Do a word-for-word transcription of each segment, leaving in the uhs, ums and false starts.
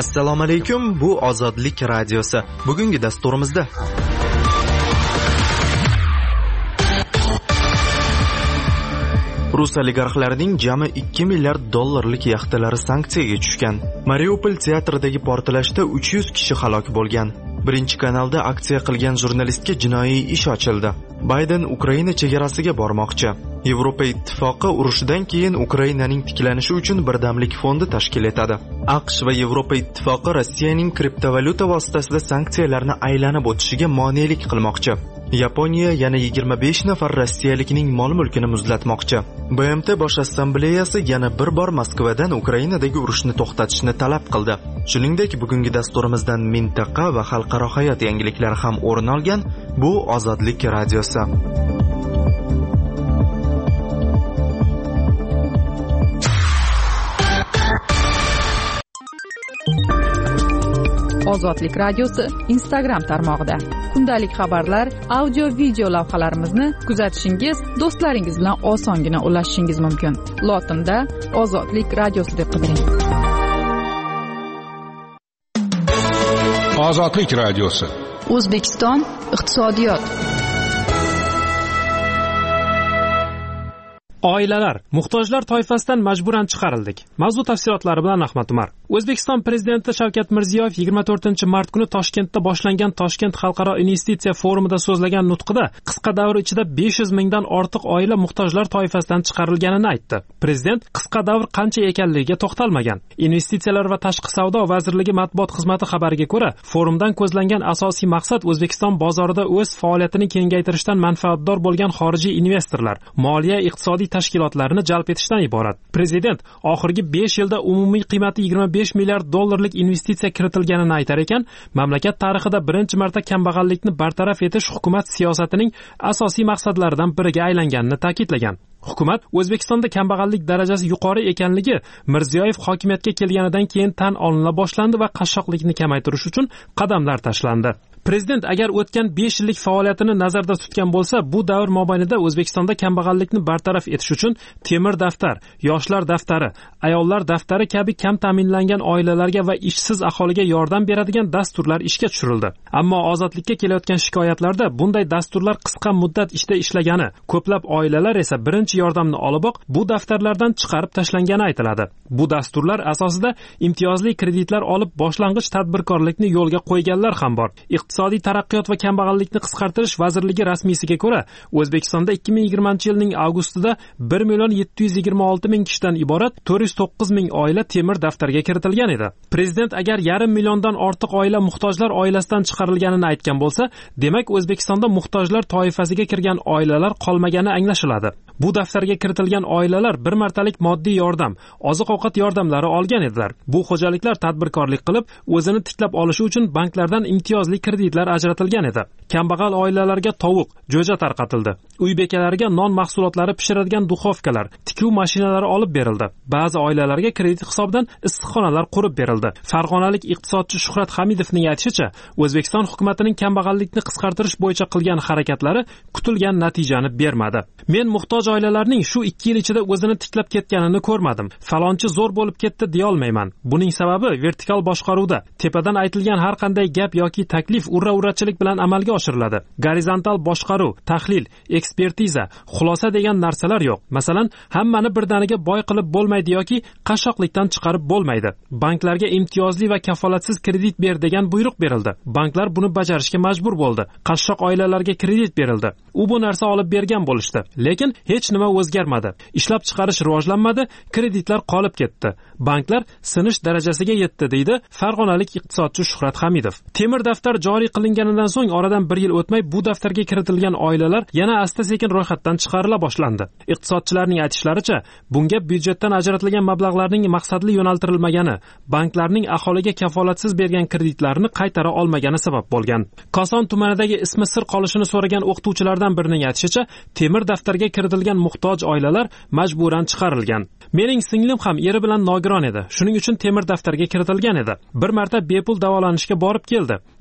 Assalomu alaykum, bu Ozodlik radiosi. Bugungi dasturimizda Rus oligarxlarining jami ikki milliard dollarlik yaxtalari sanksiyaga tushgan. Mariupol teatridagi portlashda uch yuz kishi halok bo'lgan. Birinchi kanalda aksiya qilgan jurnalistga jinoiy ish ochildi. Bayden Ukraina chegarasiga bormoqchi. Yevropa ittifoqi urushdan keyin Ukrainaning tiklanishi uchun birdamlik fondi tashkil etadi. AQSh va Yevropa ittifoqi Rossiyaning kriptovalyuta vositasida sanksiyalarni aylanib o'tishiga monelik qilmoqchi. Yaponiya yana yigirma besh nafar rossiyalikning mol-mulkini muzlatmoqchi. B M T Bosh assambleyasi yana bir bor Moskvadan Ukrainadagi urushni to'xtatishni talab qildi. Shuningdek, bugungi dasturimizdan mintaqa va xalqaro hayot yangiliklari ham o'rin olgan. Bu Ozodlik radiosi. Ozodlik radiosi Instagram tarmog'ida. Kundalik xabarlar, audio video lavhalarimizni kuzatishingiz, do'stlaringiz bilan osongina ulashishingiz mumkin. Lotinda Ozodlik radiosi deb qidiring. Ozodlik radiosi. O'zbekiston iqtisodiyot. Oilalar, muhtojlar toifasidan majburan chiqarildik. Mavzu tafsilotlari bilan Ahmad Umar. O'zbekiston prezidenti Shavkat Mirziyoyev yigirma to'rtinchi mart kuni Toshkentda boshlangan Toshkent xalqaro investitsiya forumida so'zlagan nutqida qisqa davr ichida besh yuz mingdan ortiq oila muhtojlar toifasidan chiqarilganini aytdi. Prezident qisqa davr qancha ekanligiga to'xtalmagan. Investitsiyalar va tashqi savdo vazirligi matbuot xizmati xabariga ko'ra, forumdan ko'zlangan asosiy maqsad O'zbekiston bozorida o'z faoliyatini kengaytirishdan manfaatdor bo'lgan xorijiy investorlar, moliya iqtisodiy tashkilotlarini jalb etishdan iborat. Prezident oxirgi besh yilda umumiy qiymati yigirma besh milliard dollarlik investitsiya kiritilganini aytar ekan, mamlakat tarixida birinchi marta kambag'allikni bartaraf etish hukumat siyosatining asosiy maqsadlaridan biriga aylanganini ta'kidlagan. Hukumat O'zbekistonda kambag'allik darajasi yuqori ekanligi Mirziyoyev hokimiyatga kelganidan keyin tan olina boshlandi va qashshoqlikni kamaytirish uchun qadamlar tashlandi. Prezident agar o'tgan besh yillik faoliyatini nazarda tutgan bo'lsa, bu davr mobaynida O'zbekistonda kambag'allikni bartaraf etish uchun temir daftar, yoshlar daftari, ayollar daftari kabi kam ta'minlangan oilalarga va ishsiz aholiga yordam beradigan dasturlar ishga tushirildi. Ammo ozodlikka kelayotgan shikoyatlarda bunday dasturlar qisqa muddat ishda ishlagani, ko'plab oilalar esa birinchi yordamni oliboq bu daftarlardan chiqarib tashlangani aytiladi. Bu dasturlar asosida imtiyozli kreditlar olib boshlang'ich tadbirkorlikni yo'lga qo'yganlar ham bor. Iqtisodiy taraqqiyot va kambag'allikni qisqartirish vazirligi rasmiysiga ko'ra, O'zbekistonda ikki ming yigirmanchi yilning avgustida bir million yetti yuz yigirma olti ming kishidan iborat to'rt yuz to'qqiz ming oila temir daftarga kiritilgan edi. Prezident agar yarim milliondan ortiq oila muhtojlar oilasidan chiqarilganini aytgan bo'lsa, demak O'zbekistonda muhtojlar toifasiga kirgan oilalar qolmagani anglashiladi. Bu daftarga kiritilgan oilalar bir martalik moddiy yordam, oziq-ovqat yordamlari olgan edilar. Bu xo'jaliklar tadbirkorlik qilib, o'zini tiklab olishi uchun banklardan imtiyozli kreditlar ajratilgan edi. Kambag'al oilalarga tovuq, jo'ja tarqatildi. Uy bekalariga non mahsulotlari pishiradigan duxovkalar, tikuv mashinalari olib berildi. Ba'zi oilalarga kredit hisobidan issiqxonalar qurib berildi. Farg'onalik iqtisodchi Shuhrat Hamidovning aytishicha, O'zbekiston hukumatining kambag'allikni qisqartirish bo'yicha qilgan harakatlari kutilgan natijani bermadi. Men muhtoj oilalarning shu ikki yil ichida o'zini tiklab ketganini ko'rmadim. Falonchi zo'r bo'lib ketdi deya olmayman. Buning sababi vertikal boshqaruvda tepadan aytilgan har qanday gap yoki taklif urra-urrachilik bilan amalga oshiriladi. Gorizontal boshqaruv, tahlil, ekspertiza, xulosa degan narsalar yo'q. Masalan, hammani birdaniga boy qilib bo'lmaydi yoki qashshoqlikdan chiqarib bo'lmaydi. Banklarga imtiyozli va kafolatsiz kredit ber degan buyruq berildi. Banklar buni bajarishga majbur bo'ldi. Qashshoq oilalarga kredit berildi. U bu narsa olib bergan bo'lishdi. Lekin hech nima o'zgarmadi. Ishlab chiqarish rivojlanmadi, kreditlar qolib ketdi. Banklar sinish darajasiga yetdi, deydi farg'onalik iqtisodchi Shuhrat Hamidov. Temir daftar joriy qilinganidan so'ng oradan bir yil o'tmay bu daftarga kiritilgan oilalar yana asta-sekin ro'yxatdan chiqarila boshlandi. Iqtisodchilarning aytishlaricha, bunga byudjetdan ajratilgan mablag'larning maqsadli yo'naltirilmagani, banklarning aholiga kafolatsiz bergan kreditlarini qaytara olmagani sabab bo'lgan. Koson tumanidagi ismi sir qolishini so'ragan o'qituvchilardan birining aytishicha, temir daftarga kiritilgan muhtoj oilalar majburan chiqarilgan. Mening singlim ham eri bilan nogiron edi. Shuning uchun temir daftarga kiritilgan edi. Bir marta bepul davolanishga borib keldi.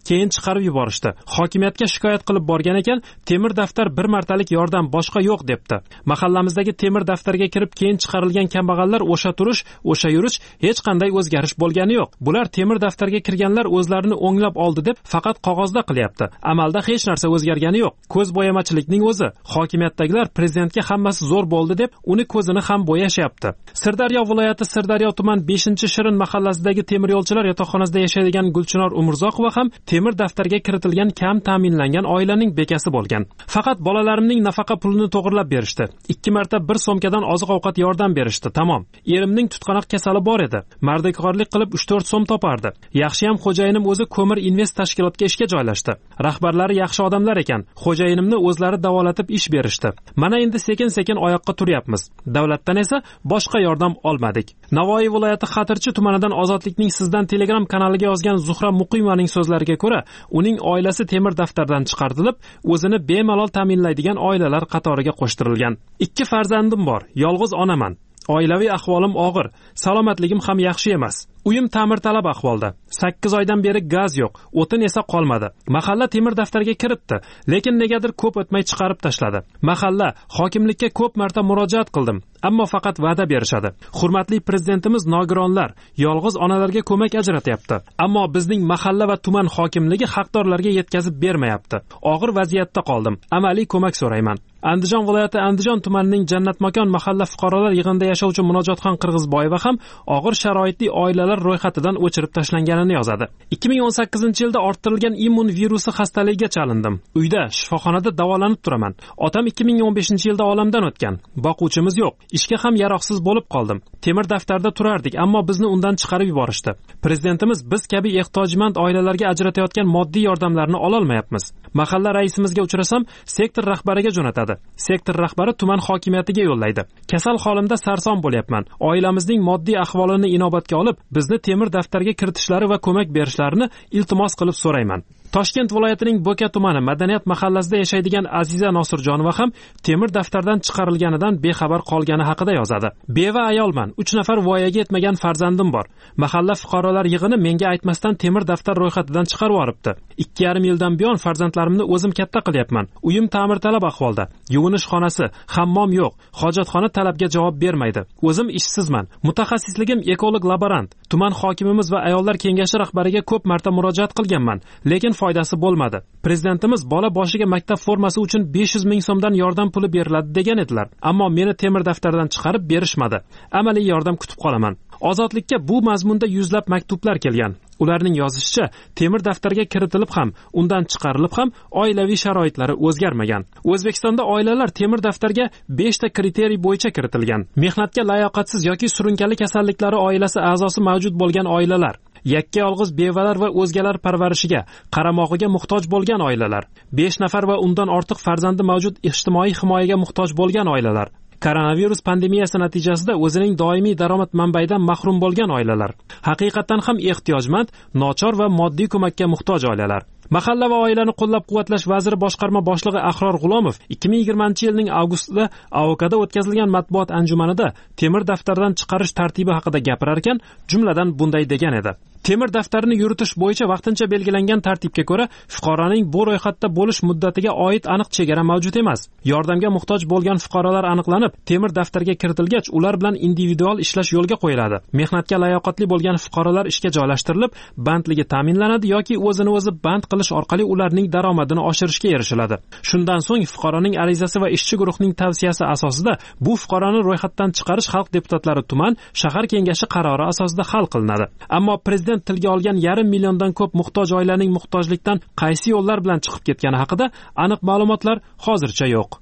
keyin chiqarib yuborishdi. Hokimiyatga shikoyat qilib borgan ekan, temir daftar bir martalik yordam, boshqa yo'q debdi. Mahallamizdagi temir daftarga kirib keyin chiqarilgan kambag'allar o'sha turish, o'sha yurish hech qanday o'zgarish bo'lgani yo'q. Bular temir daftarga kirganlar o'zlarini o'nglab oldi deb faqat qog'ozda qilyapti. Amalda hech narsa o'zgargani yo'q. Ko'z bo'yamachilikning o'zi. Hokimiyatdagilar prezidentga hammasi zo'r bo'ldi deb uni ko'zini ham bo'yashyapti. Sirdaryo viloyati Sirdaryo tuman beshinchi Shirin mahallasidagi temir yo'lchilar yotoqxonasida yashaydigan Gulchinor Umurzoqova ham temir daftarga kiritilgan kam ta'minlangan oilaning bekasi bo'lgan. Faqat bolalarimning nafaqa pulini to'g'irlab berishdi. ikki marta bir so'mkadan oziq-ovqat yordam berishdi. Tamom. Erimning tutqanoq kasali bor edi. Mardikorlik qilib uch to'rt so'm topardi. Yaxshi ham xo'jayinim o'zi Ko'mir Invest tashkilotga ishga joylashdi. Rahbarlari yaxshi odamlar ekan. Xo'jayinimni o'zlari davolatib ish berishdi. Mana endi sekin-sekin oyoqqa turyapmiz. Davlatdan esa boshqa yordam olmadik. Navoiy viloyati Xatirchi tumanidan Ozodlikning sizdan Telegram kanaliga yozgan Zuhra Muqimovaning so'zlariga ko'ra, uning oilasi temir daftardan chiqarilib, o'zini bemalol ta'minlaydigan oilalar qatoriga qo'shtirilgan. Ikki farzandim bor, yolg'iz onaman. Oilaviy ahvolim og'ir, salomatligim ham yaxshi emas. Uyim ta'mirtalab ahvolda. sakkiz oydan beri gaz yo'q, o'tin esa qolmadi. Mahalla temir daftarga kiribdi, lekin negadir ko'p o'tmay chiqarib tashladi. Mahalla hokimlikka ko'p marta murojaat qildim, ammo faqat va'da berishadi. Hurmatli prezidentimiz nogironlar, yolg'iz onalarga ko'mak ajratyapti, ammo bizning mahalla va tuman hokimligi haqdorlarga yetkazib bermayapti. Og'ir vaziyatda qoldim. Amaliy ko'mak so'rayman. Andijon viloyati Andijon tumanining Jannatmakon mahalla fuqarolar yig'inida yashovchi Munojotxon Qirg'izboyeva ham og'ir sharoitli oilalar ro'yxatidan o'chirib tashlanganini yozadi. ikki ming o'n sakkizinchi yilda orttirilgan immun virusi xastaligiga chalindim. Uyda, shifoxonada davolanib turaman. Otam ikki ming o'n beshinchi yilda olamdan o'tgan. Boquvchimiz yo'q. Ishga ham yaroqsiz bo'lib qoldim. Temir daftarda turardik, ammo bizni undan chiqarib yuborishdi. Prezidentimiz biz kabi ehtiyojmand oilalarga ajratayotgan moddiy yordamlarni ola olmayapmiz. Mahalla raisimizga uchrasam, sektor rahbariga jo'natadi. Sektor rahbari tuman hokimiyatiga yo'llaydi. Kasal holimda sarson bo'lyapman. Oilamizning moddiy ahvolini inobatga olib, bizni temir daftarga kiritishlari va ko'mak berishlarini iltimos qilib so'rayman. Toshkent viloyatining Bo'ka tumani Madaniyat mahallasida yashaydigan Aziza Nosirjonova ham temir daftardan chiqarilganidan bexabar qolgani haqida yozadi. Beva ayolman, uch nafar voyaga yetmagan farzandim bor. Mahalla fuqarolar yig'ini menga aytmasdan temir daftar ro'yxatidan chiqarib yuboribdi. ikki yarim yildan buyon farzandlarimni o'zim katta qilyapman. Uyim ta'mirtalab ahvolda. Yuvinish xonasi, hammom yo'q. Hojatxona talabga javob bermaydi. O'zim ishsizman. Mutaxassisligim ekolog laborant. Tuman hokimimiz va ayollar kengashi rahbariga ko'p marta murojaat qilganman, lekin foydasi bo'lmadi. Prezidentimiz bola boshiga maktab formasi uchun besh yuz ming so'mdan yordam puli beriladi degan edilar. Ammo meni temir daftardan chiqarib berishmadi. Amaliy yordam kutib qolaman. Ozodlikka bu mazmunda yuzlab maktublar kelgan. Ularning yozishicha, temir daftarga kiritilib ham, undan chiqarilib ham oilaviy sharoitlari o'zgarmagan. O'zbekistonda oilalar temir daftarga besh ta kriteriy bo'yicha kiritilgan. Mehnatga layoqatsiz yoki surunkali kasalliklari oilasi a'zosi mavjud bo'lgan oilalar, yakka yolg'iz bevalar va o'zgalar parvarishiga, qaramog'iga muhtoj bo'lgan oilalar, besh nafar va undan ortiq farzandi mavjud ijtimoiy himoyaga muhtoj bo'lgan oilalar, koronavirus pandemiyasi natijasida o'zining doimiy daromad manbayidan mahrum bo'lgan oilalar, haqiqatan ham ehtiyojmand, nochor va moddiy ko'makka muhtoj oilalar. Mahalla va oilani qo'llab-quvvatlash vaziri boshqarma boshlig'i Ahror G'ulomov ikki ming yigirmanchi yilning avgustida A O K'da o'tkazilgan matbuot anjumanida temir daftardan chiqarish tartibi haqida gapirar ekan, jumladan bunday degan edi. Temir daftarini yuritish bo'yicha vaqtincha belgilangan tartibga ko'ra fuqaroning bu ro'yxatda bo'lish muddatiga oid aniq chegara mavjud emas. Yordamga muhtoj bo'lgan fuqarolar aniqlanib, temir daftarga kiritilgach, ular bilan individual ishlash yo'lga qo'yiladi. Mehnatga layoqatli bo'lgan fuqarolar ishga joylashtirilib, bandligi ta'minlanadi yoki o'zini o'zi band qilish orqali ularning daromadini oshirishga erishiladi. Shundan so'ng fuqaroning arizasi va ishchi guruhning tavsiyasi asosida bu fuqaroni ro'yxatdan chiqarish xalq deputatlari tuman, shahar kengashi qarori asosida hal qilinadi. Ammo prezident tilga olgan yarim milliondan ko'p muhtoj oilaning muhtojlikdan qaysi yo'llar bilan chiqib ketgani haqida aniq ma'lumotlar hozircha yo'q.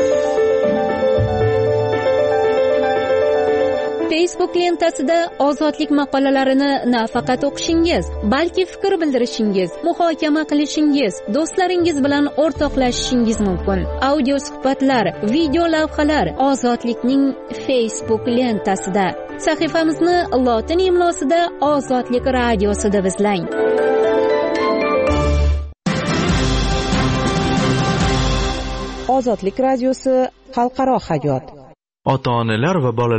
Facebook lentasida ozodlik maqolalarini nafaqat o'qishingiz, balki fikr bildirishingiz, muhokama qilishingiz, do'stlaringiz bilan o'rtoqlashishingiz mumkin. Audio suhbatlar, video lavhalar Ozodlikning Facebook lentasida. Sahifamizni lotin imlosida Ozodlik radiosida izlang. Ozodlik radiosi xalqaro hayot. Ota-onalar va bolalar,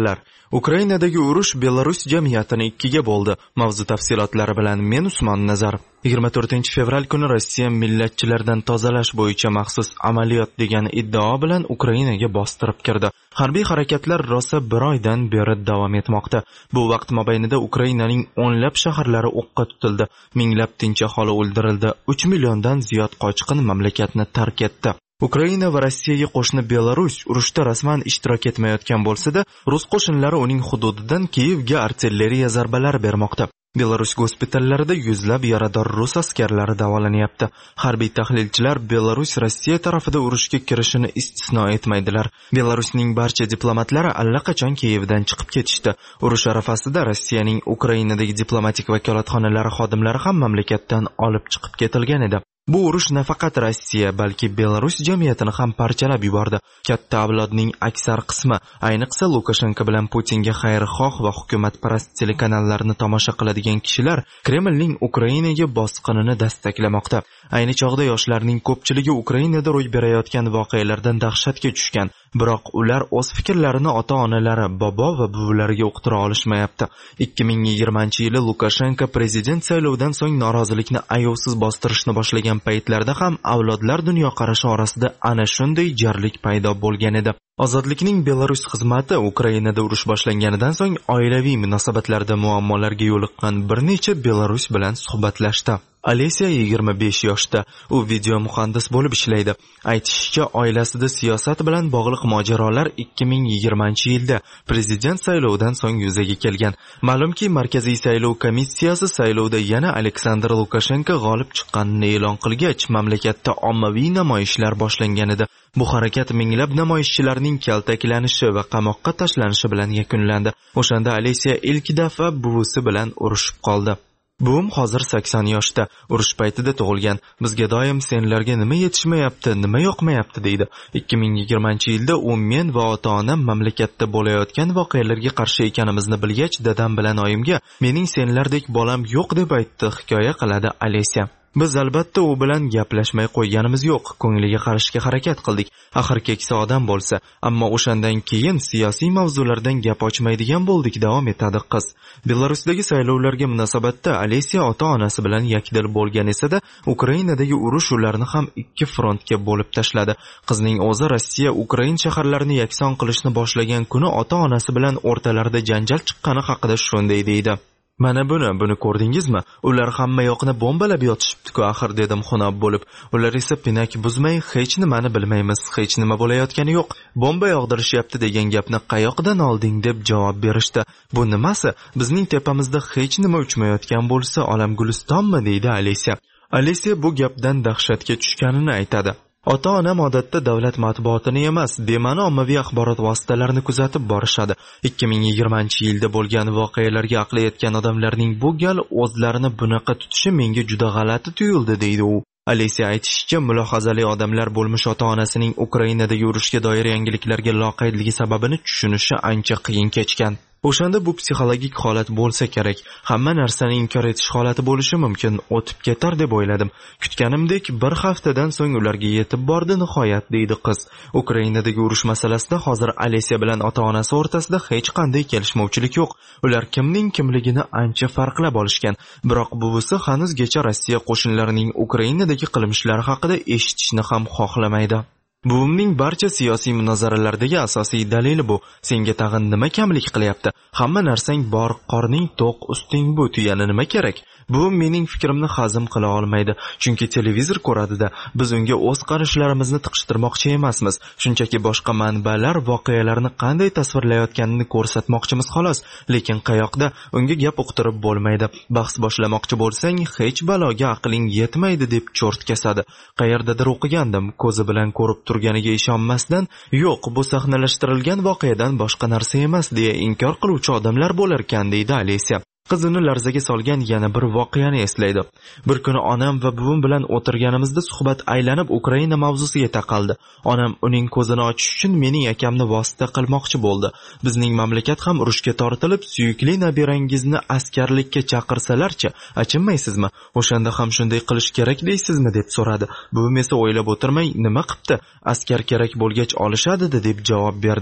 Ukrainadagi urush Belarus jamiyatini ikkiga bo'ldi. Mavzu tafsilotlari bilan men Usmon Nazar. yigirma to'rtinchi fevral kuni Rossiya millatchilardan tozalash bo'yicha maxsus amaliyot degan iddao bilan Ukrainaga bostirib kirdi. Harbiy harakatlar rosa bir oydan beri davom etmoqda. Bu vaqt mobaynida Ukrainaning o'nlab shaharlari o'qqa tutildi. Minglab tinch aholi o'ldirildi. uch milliondan ziyod qochqin mamlakatni tark etdi. Ukraina va Rossiyaga qo'shni Belarus urushda rasman ishtirok etmayotgan bo'lsa-da, rus qo'shinlari uning hududidan Kiyevga artilleriya zarbalari bermoqda. Belarus gospitallarida yuzlab yarador rus askarlari davolanyapti. Harbiy tahlilchilar Belarus Rossiya tarafida urushga kirishini istisno etmaydilar. Belarusning barcha diplomatlari allaqachon Kiyevdan chiqib ketishdi. Urush arafasida Rossiyaning Ukrainadagi diplomatik vakolatxonalari xodimlari ham mamlakatdan olib chiqib ketilgan edi. Bu urush nafaqat Rossiya, balki Belarus jamiyatini ham parchalab yubordi. Katta avlodning aksar qismi, ayniqsa Lukashenko bilan Putinga xayrixoh va hukumatparast telekanallarni tomosha qiladigan kishilar Kremlning Ukrainaga bosqinini dastaklamoqda. Ayni chog'da yoshlarning ko'pchiligi Ukrainada ro'y berayotgan voqealardan dahshatga tushgan. Biroq ular o'z fikrlarini ota-onalari, bobo va buvilariga uqtira olishmayapti. ikki ming yigirmanchi yili Lukashenko prezident saylovidan so'ng norozilikni ayovsiz bostirishni boshlagan paytlarda ham avlodlar dunyoqarashi orasida ana shunday jarlik paydo bo'lgan edi. Ozodlikning Belarus xizmati Ukrainada urush boshlanganidan so'ng oilaviy munosabatlarda muammolarga yo'liqqan bir necha Belarus bilan suhbatlashdi. Alesiya yigirma besh yoshda, u video muhandis bo'lib ishlaydi. Aytishicha, oilasida siyosat bilan bog'liq mojarolar ikki ming yigirmanchi yilda prezident saylovidan so'ng yuzaga kelgan. Ma'lumki, Markaziy saylov komissiyasi saylovda yana Aleksandr Lukashenko g'olib chiqqanini e'lon qilgach, mamlakatda ommaviy namoyishlar boshlangan edi. Bu harakat minglab namoyishchilarning kaltaklanishi va qamoqqa tashlanishi bilan yakunlandi. O'shanda Alesiya ilk daf'a buvisi bilan urushib qoldi. Buvim hozir sakson yoshda, urush paytida tug'ilgan. Bizga doim senlarga nima yetishmayapti, nima yoqmayapti deydi. ikki ming yigirmanchi yilda u men va ota-onam mamlakatda bo'layotgan voqealarga qarshi ekanimizni bilgach, dadam bilan oyimga "Mening senlardek bolam yo'q" deb aytdi, hikoya qiladi Alesiya. Biz albatta u bilan gaplashmay qo'yganimiz yo'q, ko'ngliga qarashga harakat qildik. Axir keksa odam bo'lsa, ammo o'shandan keyin siyosiy mavzulardan gap ochmaydigan bo'ldik, davom etadi qiz. Belarusdagi saylovlarga munosabatda Alesiya ota-onasi bilan yakdil bo'lgan esa-da, Ukrainadagi urush ularni ham ikki frontga bo'lib tashladi. Qizning o'zi Rossiya Ukrain shaharlarini yakson qilishni boshlagan kuni ota-onasi bilan o'rtalarida janjal chiqqani haqida shunday deydi. Mana buni, buni ko'rdingizmi? Ular hamma yoqni bombalab yotishibdi-ku, axir dedim xunob bo'lib. Ular esa pinak buzmay, hech nimani bilmaymiz, hech nima bo'layotgani yo'q. Bomba yog'dirishyapti degan gapni qayoqdan olding deb javob berishdi. Bu nimasi? Bizning tepamizda hech nima uchmayotgan bo'lsa, olam gulistonmi, deydi Alesiya. Alesiya bu gapdan dahshatga tushganini aytadi. Ota-onam odatda davlat matbuotini emas, bema'ni ommaviy axborot vositalarini kuzatib borishadi. ikki ming yigirmanchi yilda bo'lgan voqealarga aqli yetgan odamlarning bu gal o'zlarini bunaqa tutishi menga juda g'alati tuyuldi, deydi u. Alesiya aytishicha, mulohazali odamlar bo'lmish ota-onasining Ukrainadagi urushga doir yangiliklarga loqaydligi sababini tushunishi ancha qiyin kechgan. O'shanda bu psixologik holat bo'lsa kerak. Hamma narsani inkor etish holati bo'lishi mumkin, o'tib ketar deb o'yladim. Kutganimdek bir haftadan so'ng ularga yetib bordi nihoyat, deydi qiz. Ukrainadagi urush masalasida hozir Alesiya bilan ota-onasi o'rtasida hech qanday kelishmovchilik yo'q. Ular kimning kimligini ancha farqlab olishgan. Biroq buvisi hanuzgacha Rossiya qo'shinlarining Ukrainadagi qilmishlari haqida eshitishni ham xohlamaydi. Buvimning barcha siyosiy munozaralardagi asosiy dalili bu. Senga tag'in nima kamlik qilyapti? Hamma narsang bor, qorning to'q, usting bu, tuyani nima kerak? Buvim mening fikrimni hazm qila olmaydi, chunki televizor ko'radida. Biz unga o'z qarashlarimizni tiqishtirmoqchi emasmiz. Shunchaki boshqa manbalar voqealarni qanday tasvirlayotganini ko'rsatmoqchimiz xolos, lekin qayoqda unga gap uqtirib bo'lmaydi. Bahs boshlamoqchi bo'lsang, hech baloga aqling yetmaydi deb cho'rt kesadi. Qayerdadir o'qigandim, ko'zi bilan ko'rib turganiga ishonmasdan, yo'q, bu sahnalashtirilgan voqeadan boshqa narsa emas deya inkor qiluvchi odamlar bo'lar ekan, deydi Alesiya. Qizini larzaga solgan yana bir voqeani eslaydi. Bir kuni onam va buvim bilan o'tirganimizda suhbat aylanib Ukraina mavzusiga taqaldi. Onam uning ko'zini ochish uchun mening akamni vosita qilmoqchi bo'ldi. Bizning mamlakat ham urushga tortilib, suyukli nabirangizni askarlikka chaqirsalarchi, achinmaysizmi? O'shanda ham shunday qilish kerak deysizmi, deb so'radi. Buvim esa o'ylab o'tirmay, nima qipti? Askar kerak bo'lgach olishadi deb javob berdi.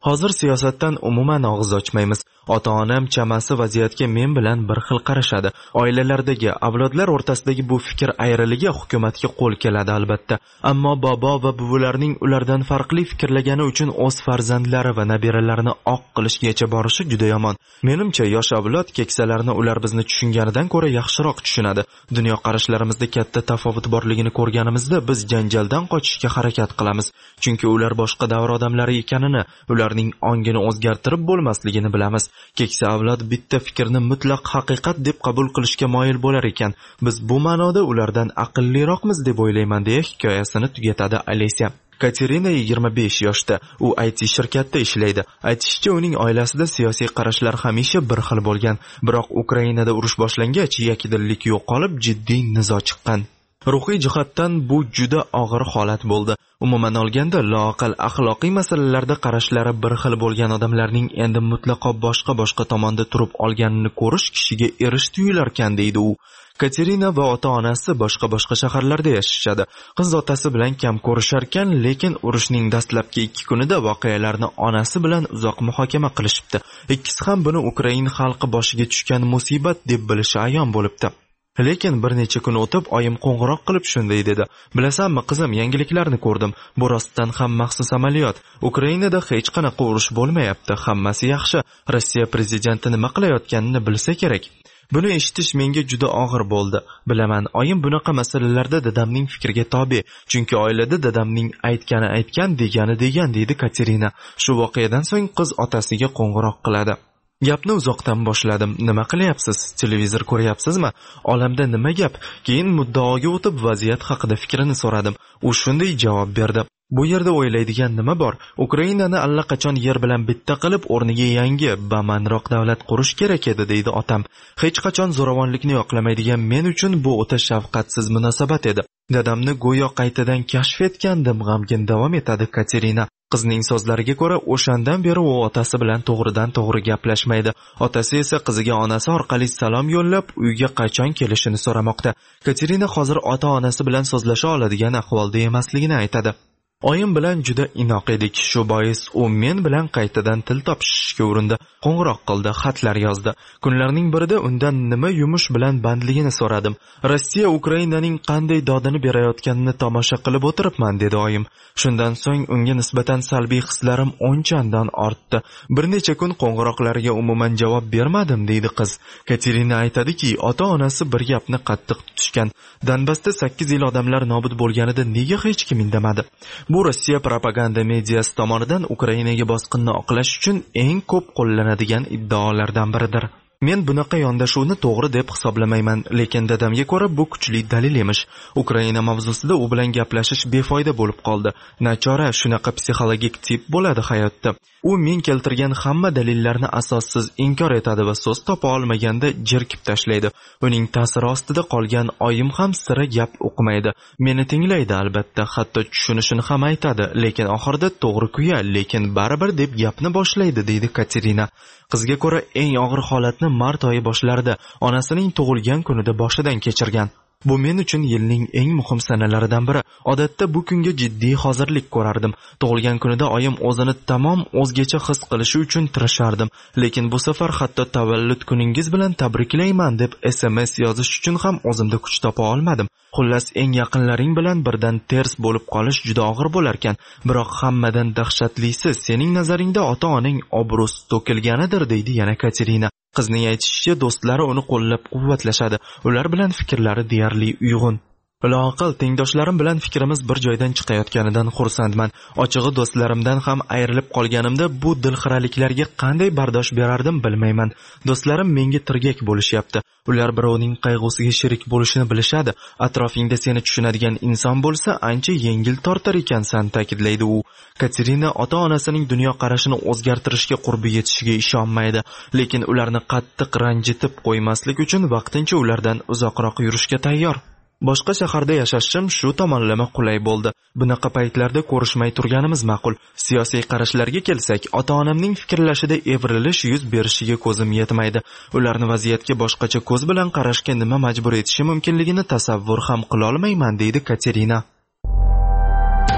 Hozir siyosatdan umuman og'iz ochmaymiz. Ota-onam chamasi vaziyatga men bilan bir xil qarashadi. Oilalardagi, avlodlar o'rtasidagi bu fikr ayriligi hukumatga qo'l keladi albatta. Ammo bobo va buvilarning ulardan farqli fikrlagani uchun o'z farzandlari va nabiralarini oq qilishgacha borishi juda yomon. Menimcha, yosh avlod keksalarni ular bizni tushunganidan ko'ra yaxshiroq tushunadi. Dunyo qarashlarimizda katta tafovut borligini ko'rganimizda biz janjaldan qochishga harakat qilamiz. Chunki ular boshqa davr odamlari ekanini, ularning ongini o'zgartirib bo'lmasligini bilamiz. Keksa avlod bitta fikrni mutlaq haqiqat deb qabul qilishga moyil bo'lar ekan. Biz bu ma'noda ulardan aqlliroqmiz deb o'ylayman, deya hikoyasini tugatadi Alessia. Katerina yigirma besh yoshda. U I T shirkatda ishlaydi. Aytishicha, uning oilasida siyosiy qarashlar hamisha bir xil bo'lgan. Biroq Ukrainada urush boshlangach, yakdillik yo'qolib, jiddiy nizo chiqqan. Ruhiy jihatdan bu juda og'ir holat bo'ldi. Umuman olganda, loaqal axloqiy masalalarda qarashlari bir xil bo'lgan odamlarning endi mutlaqo boshqa-boshqa tomonda turib olganini ko'rish kishiga erish tuyularkan, deydi u. Katerina va ota-onasi boshqa-boshqa shaharlarda yashashadi. Qiz otasi bilan kam ko'risharkan, lekin urushning dastlabki ikki kunida voqealarni onasi bilan uzoq muhokama qilishibdi. Ikkisi ham buni Ukraina xalqi boshiga tushgan musibat deb bilishi ayon bo'libdi. Lekin bir necha kun o'tib oyim qo'ng'iroq qilib shunday dedi: "Bilasanmi qizim, yangiliklarni ko'rdim. Bu rostdan ham maxsus amaliyot. Ukrainada hech qanaqa urush bo'lmayapti. Hammasi yaxshi. Rossiya prezidenti nima qilayotganini bilsa kerak." Buni eshitish menga juda og'ir bo'ldi. Bilaman, oyim bunaqa masalalarda dadamning fikriga tobe, chunki oilada dadamning aytgani aytgan, degani degan, deydi Katerina. Shu voqeadan so'ng qiz otasiga qo'ng'iroq qiladi. Gapni uzoqdan boshladim. Nima qilyapsiz? Televizor ko'ryapsizmi? Olamda nima gap? Keyin muddaoga o'tib vaziyat haqida fikrini so'radim. U shunday javob berdi: "Bu yerda o'ylaydigan nima bor? Ukrainani allaqachon yer bilan bitta qilib, o'rniga yangi, bamanroq davlat qurish kerak edi", deydi otam. Hech qachon zo'ravonlikni yoqlamaydigan men uchun bu o'ta shafqatsiz munosabat edi. Dadamni go'yo qaytadan kashf etgandim, g'amgin davom etadi Katerina. Qizning so'zlariga ko'ra, o'shandan beri u otasi bilan to'g'ridan to'g'ri gaplashmaydi. Otasi esa qiziga onasi orqali salom yo'llab, uyga qachon kelishini so'ramoqda. Katerina hozir ota-onasi bilan so'zlasha oladigan ahvolda emasligini aytadi. Oyim bilan juda inoq edik. Shu bois u men bilan qaytadan til topishishga urindi. Qo'ng'iroq qildi, xatlar yozdi. Kunlarning birida undan nima yumush bilan bandligini so'radim. "Rossiya Ukrainaning qanday dodini berayotganini tomosha qilib o'tiribman", dedi oyim. Shundan so'ng unga nisbatan salbiy hislarim o'nchandan ortdi. Bir necha kun qo'ng'iroqlariga umuman javob bermadim, deydi qiz. Katerina aytadiki, ota-onasi bir gapni qattiq tutishgan. Donbassda sakkiz yil odamlar nobud bo'lganida nega hech kim indamadi? Bu Rossiya propaganda mediyasi tomonidan Ukrainaga bosqinni oqlash uchun eng ko'p qo'llanadigan iddaolardan biridir. Men bunaqa yondashuvni to'g'ri deb hisoblamayman, lekin dadamga ko'ra bu kuchli dalil emish. Ukraina mavzusida u bilan gaplashish befoyda bo'lib qoldi. Nachora, shunaqa psixologik tip bo'ladi hayotda. U men keltirgan hamma dalillarni asossiz inkor etadi va so'z topa olmaganda jerkib tashlaydi. Uning ta'siri ostida qolgan oyim ham sira gap o'qimaydi. Meni tinglaydi albatta, hatto tushunishini ham aytadi, lekin oxirida to'g'ri kuya, lekin baribir deb gapni boshlaydi, deydi Katerina. Qizga ko'ra eng og'ir holatni mart oyi boshlarida onasining tug'ilgan kunida boshidan kechirgan. Bu men uchun yilning eng muhim sanalaridan biri. Odatda bu kunga jiddiy hozirlik ko'rardim. Tug'ilgan kunida oyim o'zini tamom o'zgacha his qilishi uchun tirashardim. Lekin bu safar hatto tavallud kuningiz bilan tabriklayman deb S M S yozish uchun ham o'zimda kuch topa olmadim. Xullas, eng yaqinlaring bilan birdan ters bo'lib qolish juda og'ir bo'larkan. Biroq hammadan dahshatlisi sening nazaringda ota-oning obro'si to'kilganidir, deydi yana Katerina. Qizning aytishicha, do'stlari uni qo'llab-quvvatlashadi. Ular bilan fikrlari deyarli uyg'un. Loaqal tengdoshlarim bilan fikrimiz bir joydan chiqayotganidan xursandman. Ochig'i do'stlarimdan ham ayrilib qolganimda bu dilxiraliklarga qanday bardosh berardim bilmayman. Do'stlarim menga tirgak bo'lishyapti. Ular birovning qayg'usiga sherik bo'lishini bilishadi. Atrofingda seni tushunadigan inson bo'lsa, ancha yengil tortar ekansan, ta'kidlaydi u. Katerina ota-onasining dunyo qarashini o'zgartirishga qurbi yetishiga ishonmaydi, lekin ularni qattiq ranjitib qo'ymaslik uchun vaqtincha ulardan uzoqroq yurishga tayyor. Boshqa shaharda yashashim shu tomonlama qulay bo'ldi. Bunaqa paytlarda ko'rishmay turganimiz ma'qul. Siyosiy qarashlarga kelsak, ota-onamning fikrlashida evrilish yuz berishiga ko'zim yetmaydi. Ularni vaziyatga boshqacha ko'z bilan qarashga nima majbur etishi mumkinligini tasavvur ham qila olmayman, deydi Katerina.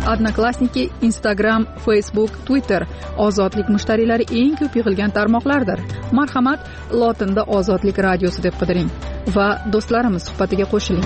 Odnoklassniki, Instagram, Facebook, Twitter ozodlik mushtariylari eng ko'p yig'ilgan tarmoqlardir. Marhamat, lotinda Ozodlik radiosi deb qidiring va do'stlarimiz suhbatiga qo'shiling.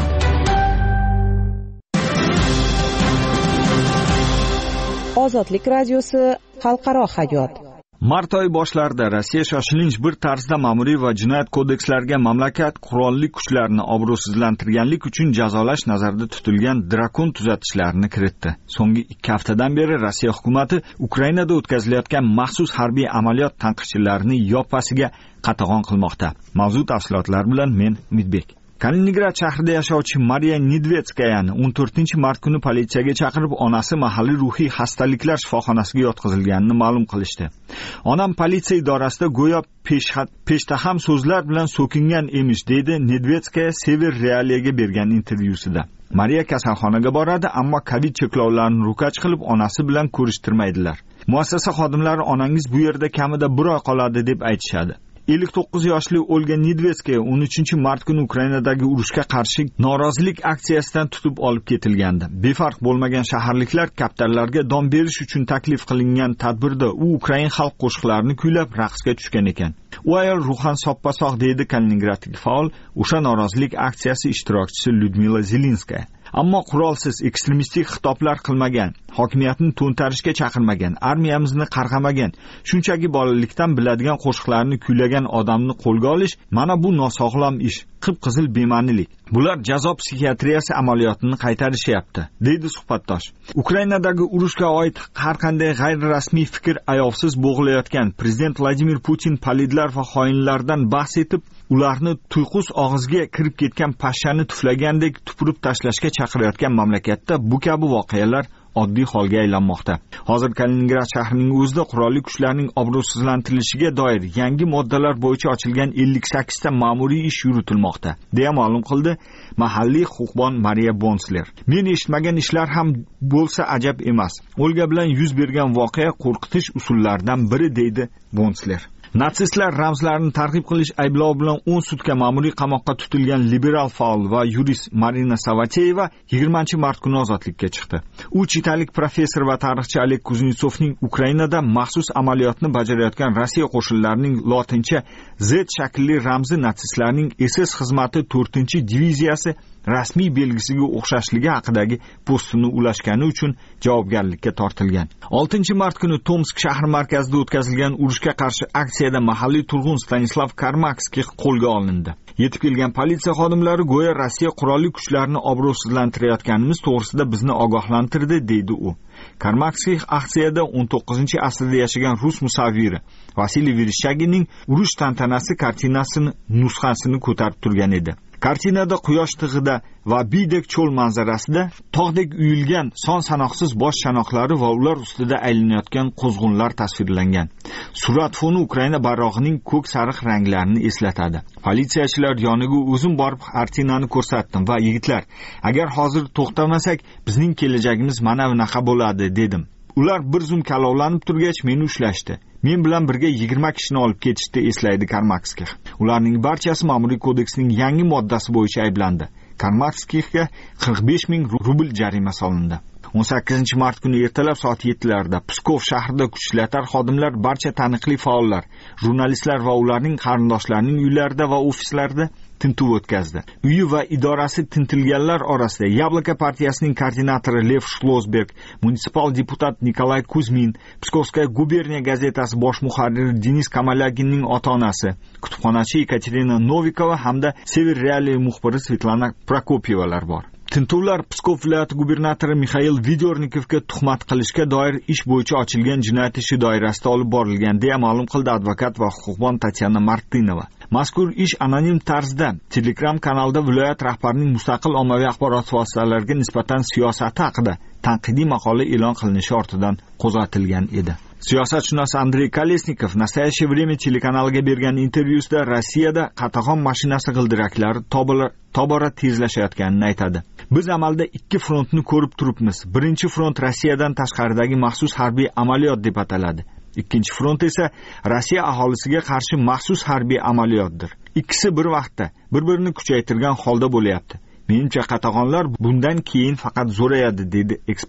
Ozodlik radiosi xalqaro hayot. Mart oyi boshlarida Rossiya shoshilinch bir tarzda ma'muriy va jinoyat kodekslariga mamlakat qurolli kuchlarini obro'sizlantirganlik uchun jazolash nazarda tutilgan drakon tuzatishlarni kiritdi. So'nggi ikki haftadan beri Rossiya hukumati Ukrainada o'tkazilayotgan maxsus harbiy amaliyot tanqidchilarini yoppasiga qatag'on qilmoqda. Mavzu tafsilotlar bilan men Umidbek. Kaliningrad shahrida yashovchi Mariya Nedvetskayani o'n to'rtinchi mart kuni politsiyaga chaqirib, onasi mahalliy ruhiy xastaliklar shifoxonasiga yotqizilganini ma'lum qilishdi. Onam politsiya idorasida go'yo peshtaham so'zlar bilan so'kingan emish, deydi Nedvetskaya Sever Realiyaga bergan intervyusida. Mariya kasalxonaga boradi, ammo Covid cheklovlarini ro'kach qilib, onasi bilan ko'rishtirmaydilar. Muassasa xodimlari onangiz bu yerda kamida bir oy qoladi deb aytishadi. ellik to'qqiz yoshli Olga Nedvetskaya o'n uchinchi mart kuni Ukrainadagi urushga qarshi norozilik aksiyasidan tutib olib ketilgandi. Befarq bo'lmagan shaharliklar kaptarlarga dom berish uchun taklif qilingan tadbirda u Ukrain xalq qo'shiqlarini kuylab raqsga tushgan ekan. U ayol ruhan soppa-sog', deydi Kaliningradlik faol, o'sha norozilik aksiyasi ishtirokchisi Lyudmila Zelinskaya. Ammo qurolsiz ekstremistik xitoblar qilmagan, hokimiyatni to'ntarishga chaqirmagan, armiyamizni qarg'amagan, shunchaki bolalikdan biladigan qo'shiqlarni kuylagan odamni qo'lga olish, mana bu nosog'lom ish, qip-qizil bema'nilik. Bular jazo psixiatriyasi amaliyotini qaytarishyapti, deydi suhbatdosh. Ukrainadagi urushga oid har qanday g'ayri-rasmiy fikr ayovsiz bo'g'ilayotgan prezident Vladimir Putin palidlar va xoinlardan bahs etib, ularni tuyqus og'izga kirib ketgan pashshani tuflagandek tupurib tashlashga chaqirayotgan mamlakatda bu kabi voqealar oddiy holga aylanmoqda. Hozir Kaliningrad shahrining o'zida qurolli kuchlarning obro'sizlantirilishiga doir yangi moddalar bo'yicha ochilgan ellik sakkizta ma'muriy ish yuritilmoqda, deya ma'lum qildi mahalliy huquqbon Mariya Bonsler. Men eshitmagan ishlar ham bo'lsa ajab emas. Olga bilan yuz bergan voqea qo'rqitish usullaridan biri, deydi Bonsler. Natsistlar ramzlarini targ'ib qilish ayblovi bilan o'n sutka ma'muriy qamoqqa tutilgan liberal faol va yurist Marina Savateyeva yigirmanchi mart kuni ozodlikka chiqdi. U chitalik professor va tarixchi Oleg Kuznetsovning Ukrainada maxsus amaliyotni bajarayotgan Rossiya qo'shinlarining lotincha Z shaklli ramzi natsistlarning S S xizmati to'rtinchi diviziyasi rasmiy belgisiga o'xshashligi haqidagi postini ulashgani uchun javobgarlikka tortilgan. oltinchi mart kuni Tomsk shahri markazida o'tkazilgan urushga qarshi aksiyada mahalliy turg'un Stanislav Karmakskiy qo'lga olindi. Yetib kelgan politsiya xodimlari go'yo Rossiya qurolli kuchlarini obro'sizlantirayotganimiz to'g'risida bizni ogohlantirdi, deydi u. Karmakskiy aksiyada o'n to'qqizinchi asrda yashagan rus musavviri Vasiliy Vereshchaginning urush tantanasi kartinasini nusxasini ko'tarib turgan edi. Kartinada quyosh tig'ida va biydek cho'l manzarasida tog'dek uyilgan son sanoqsiz bosh chanoqlari va ular ustida aylanayotgan qo'zg'unlar tasvirlangan. Surat foni Ukraina bayrog'ining ko'k sariq ranglarini eslatadi. Politsiyachilar yoniga o'zim borib kartinani ko'rsatdim va yigitlar, agar hozir to'xtamasak, bizning kelajagimiz mana bunaqa bo'ladi, dedim. Ular bir zum kalovlanib turgach meni ushlashdi. Men bilan birga yigirma kishini olib ketishdi, eslaydi Karmakskiy. Ularning barchasi ma'muriy kodeksning yangi moddasi bo'yicha ayblandi. Karmakskiyga qirq besh ming rubl jarima solindi. o'n sakkizinchi mart kuni ertalab soat yettilarda Pskov shahrida kuchlatar xodimlar barcha taniqli faollar, jurnalistlar va ularning qarindoshlarining uylarida va ofislarida tintuv o'tkazdi. Uyi va idorasi tintilganlar orasida Yabloko partiyasining koordinatori Lev Shlosberg, munisipal deputat Nikolay Kuzmin, Pskovskaya guberniya gazetasi bosh muharriri Denis Kamalaginning ota-onasi, kutubxonachi Ekaterina Novikova hamda Sever Realiya muxbiri Svetlana Prokopyevalar bor. Tintuvlar Pskov viloyati gubernatori Mikhail Vidornikovga tuhmat qilishga doir ish bo'yicha ochilgan jinoyat ishi doirasida olib borilgan, deya ma'lum qildi advokat va huquqbon Tatyana Martinova. Mazkur ish anonim tarzda Telegram kanalida viloyat rahbarining mustaqil ommaviy axborot vositalariga nisbatan siyosati haqida tanqidiy maqola e'lon qilinishi ortidan qo'zg'atilgan edi. Siyosatshunos Andrey Kolesnikov Nastoящее время telekanaliga bergan intervyusida Rossiyada qatag'on mashinasi g'ildiraklari tobora tezlashayotganini aytadi. Biz amalda ikki frontni ko'rib turibmiz. Birinchi front Rossiyadan tashqaridagi maxsus harbiy amaliyot deb ataladi. Ikkinchi front esa Rossiya aholisiga qarshi maxsus harbiy amaliyotdir. Ikkisi bir vaqtda bir-birini kuchaytirgan holda bo'lyapti. Menimcha qatag'onlar bundan keyin faqat zo'rayadi, dedi ekspert.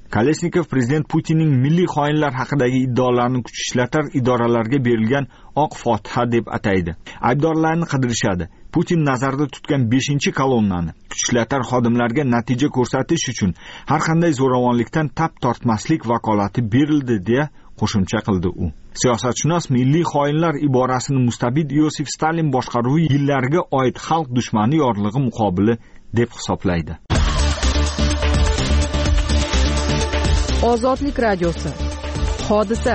Kalesnikov prezident Putinning milliy xoinlar haqidagi iddaolarini kuch ishlatar idoralarga berilgan oq fotiha deb ataydi. Aybdorlarni qidirishadi. Putin nazarda tutgan beshinchi kolonnani kuch ishlatar xodimlarga natija ko'rsatish uchun har qanday zo'ravonlikdan tap tortmaslik vakolati berildi deya qo'shimcha qildi u. Siyosatshunos milliy xoinlar iborasini mustabid Yosif Stalin boshqaruvi yillariga oid xalq dushmani yorlig'i muqobili deb hisoblaydi. Ozodlik radiosi. Hodisa.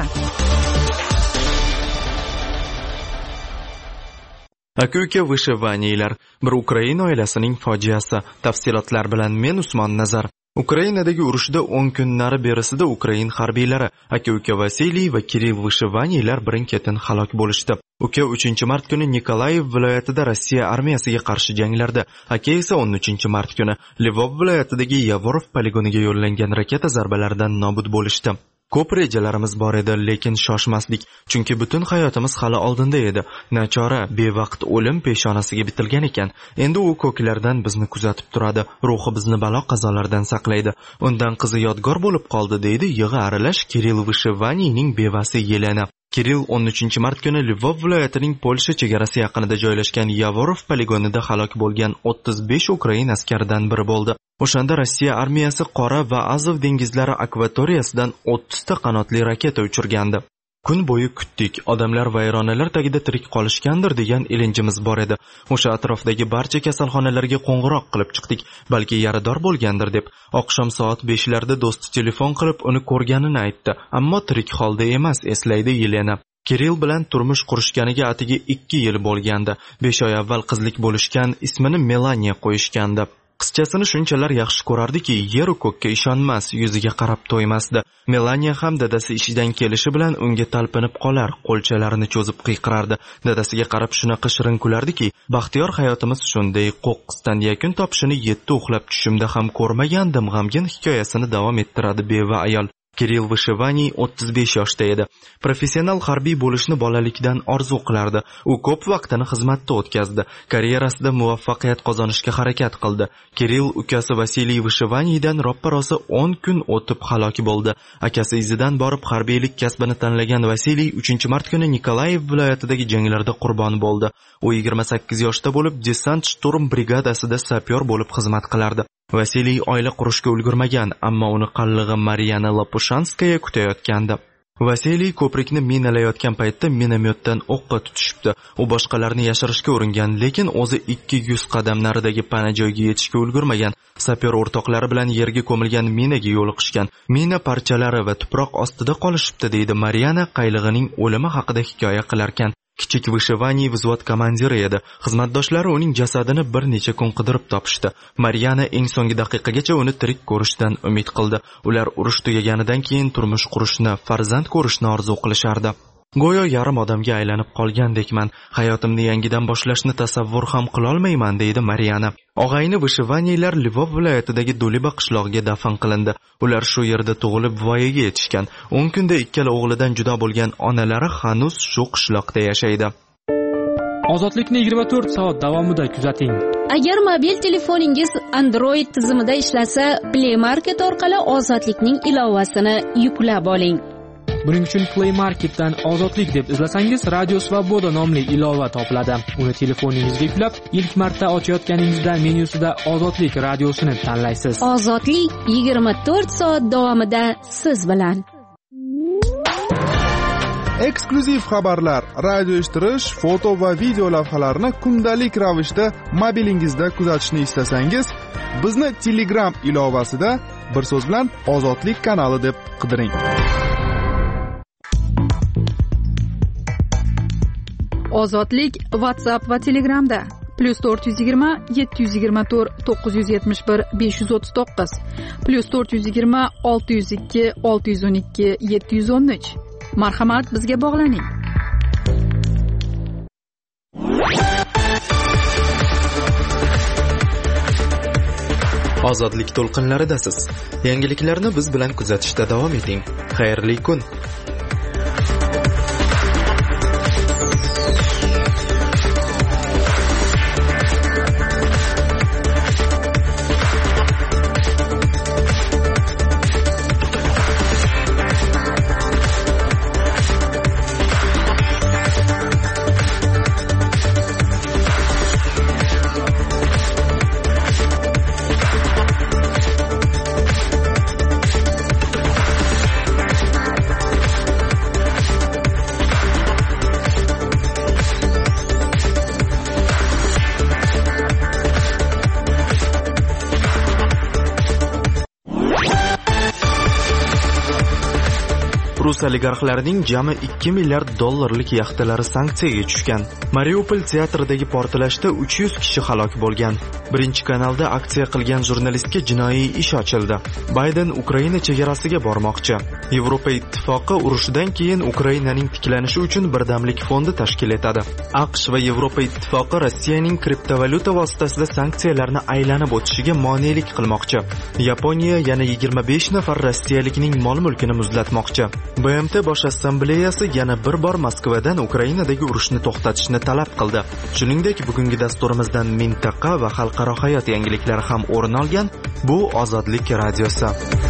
Aka-uka vyshivaniylar, bir Ukraina oilasining fojiasi. Tafsilotlar bilan men Usmon Nazar. Ukrainadagi urushda o'n kunlari berisida Ukrain harbiylari aka-uka Vasiliy va Kirill Vyshivaniylar birin-ketin halok bo'lishdi. Uka uchinchi mart kuni Nikolayev viloyatida Rossiya armiyasiga qarshi janglarda, aka esa o'n uchinchi mart kuni Lvov viloyatidagi Yavorov poligoniga yo'llangan raketa zarbalaridan nobud bo'lishdi. Ko'p rejalarimiz bor edi, lekin shoshmasdik, chunki butun hayotimiz hali oldinda edi. Nachora, bevaqt o'lim peshonasiga bitilgan ekan. Endi u ko'klardan bizni kuzatib turadi, ruhi bizni balo qazolardan saqlaydi. Undan qizi yodgor bo'lib qoldi, deydi yig'i aralash Kirill Vyshivaniyning bevasi Yelena. Kirill o'n uchinchi mart kuni Lvov viloyatining Polsha chegarasi yaqinida joylashgan Yavorov poligonida halok bo'lgan o'ttiz besh Ukrain askaridan biri bo'ldi. O'shanda Rossiya armiyasi Qora va Azov dengizlari akvatoriyasidan o'ttiz ta qanotli raketa uchirgandi. Kun bo'yi kutdik, odamlar vayronalar tagida tirik qolishgandir degan ilinjimiz bor edi. O'sha atrofdagi barcha kasalxonalarga qo'ng'iroq qilib chiqdik, balki yarador bo'lgandir deb. Oqshom soat beshlarda do'sti telefon qilib uni ko'rganini aytdi, ammo tirik holda emas, eslaydi Yelena. Kirill bilan turmush qurishganiga atigi ikki yil bo'lgandi. besh oy avval qizlik bo'lishgan, ismini Melaniya qo'yishgandi. Qizchasini shunchalar yaxshi ko'rardiki, yer u ko'kka ishonmas, yuziga qarab to'ymasdi. Melaniya ham dadasi ishidan kelishi bilan unga talpinib qolar, qo'lchalarini cho'zib qiyqirardi. Dadasiga qarab shunaqa shirin kulardiki, baxtiyor hayotimiz shunday qo'qqisdan yakun topishini yetti uxlab tushimda ham ko'rmagandim, g'amgin hikoyasini davom ettiradi beva ayol. Kirill Vyshivaniy o'ttiz besh yoshda edi. Professional harbiy bo'lishni bolalikdan orzu qilardi. U ko'p vaqtini xizmatda o'tkazdi. Karyerasida muvaffaqiyat qozonishga harakat qildi. Kirill ukasi Vasiliy Vyshivaniydan roppa-rosa o'n kun o'tib halok bo'ldi. Akasi izidan borib harbiylik kasbini tanlagan Vasiliy uchinchi mart kuni Nikolayev viloyatidagi janglarda qurbon bo'ldi. U yigirma sakkiz yoshda bo'lib desant shturm brigadasida sapyor bo'lib xizmat qilardi. Vasiliy oila qurishga ulgurmagan, ammo uni qallig'i Mariana Lapushanskaya kutayotgandi. Vasiliy ko'prikni minalayotgan paytda minomyotdan o'qqa tutishibdi. U boshqalarni yashirishga uringan, lekin o'zi ikki yuz qadam naridagi pana joyga yetishga ulgurmagan. Sapyor o'rtoqlari bilan yerga ko'milgan minaga yo'liqishgan. Mina parchalari va tuproq ostida qolishibdi, deydi Mariana qaylig'ining o'limi haqida hikoya qilarkan. Kichik Vyshivaniy vзвод komandiri edi. Xizmatdoshlari uning jasadini bir necha kun qidirib topishdi. Mariana eng so'nggi daqiqagacha uni tirik ko'rishdan umid qildi. Ular urush tugaganidan keyin turmush qurishni, farzand ko'rishni orzu qilishardi. Go'yo yarim odamga aylanib qolgandekman. Hayotimni yangidan boshlashni tasavvur ham qila olmayman, deydi Mariana. Og'ayni Vyshivaniylar Lvov viloyatidagi Duliba qishlog'iga dafn qilindi. Ular shu yerda tug'ilib voyaga yetishgan. o'n kunda ikkala o'g'lidan judo bo'lgan onalari hanuz shu qishloqda yashaydi. Ozodlikni yigirma to'rt soat davomida kuzating. Agar mobil telefoningiz Android tizimida ishlasa, Play Market orqali Ozodlikning ilovasini yuklab oling. Buning uchun Play Marketdan Ozodlik deb izlasangiz, Radio Svoboda nomli ilova topiladi. Uni telefoningizga yuklab, ilk marta ochayotganingizda menyusida Ozodlik radiosini tanlaysiz. Ozodlik yigirma to'rt soat davomida siz bilan. Eksklyuziv xabarlar, radio eshittirish, foto va video lavhalarni kundalik ravishda mobilingizda kuzatishni istasangiz, bizni Telegram ilovasida bir so'z bilan Ozodlik kanali deb qidiring. Ozodlik WhatsApp va Telegramda plus to'rt yuz yigirma yetti yuz yigirma to'rt to'qqiz yuz yetmish bir besh yuz o'ttiz to'qqiz plus to'rt yuz yigirma olti yuz ikki olti yuz o'n ikki yetti yuz o'n uch. Marhamat, bizga bog'laning. Ozodlik to'lqinlaridasiz. Yangiliklarni biz bilan kuzatishda davom eting. Xayrli kun. Rus oligarxlarining jami ikki milliard dollarlik yaxtalari sanksiyaga tushgan. Mariupol teatridagi portlashda uch yuz kishi halok bo'lgan. Birinchi kanalda aksiya qilgan jurnalistga jinoiy ish ochildi. Bayden Ukraina chegarasiga bormoqchi. Yevropa ittifoqi urushdan keyin Ukrainaning tiklanishi uchun birdamlik fondi tashkil etadi. AQSh va Yevropa ittifoqi Rossiyaning kriptovalyuta vositasida sanksiyalarni aylanib o'tishiga monelik qilmoqchi. Yaponiya yana yigirma besh nafar rossiyalikning mol-mulkini muzlatmoqchi. B M T bosh assambleyasi yana bir bor Moskvadan Ukrainadagi urushni to'xtatishni talab qildi. Shuningdek, bugungi dasturimizdan mintaqa va xalqaro hayot yangiliklari ham o'rin olgan. Bu Ozodlik radiosi.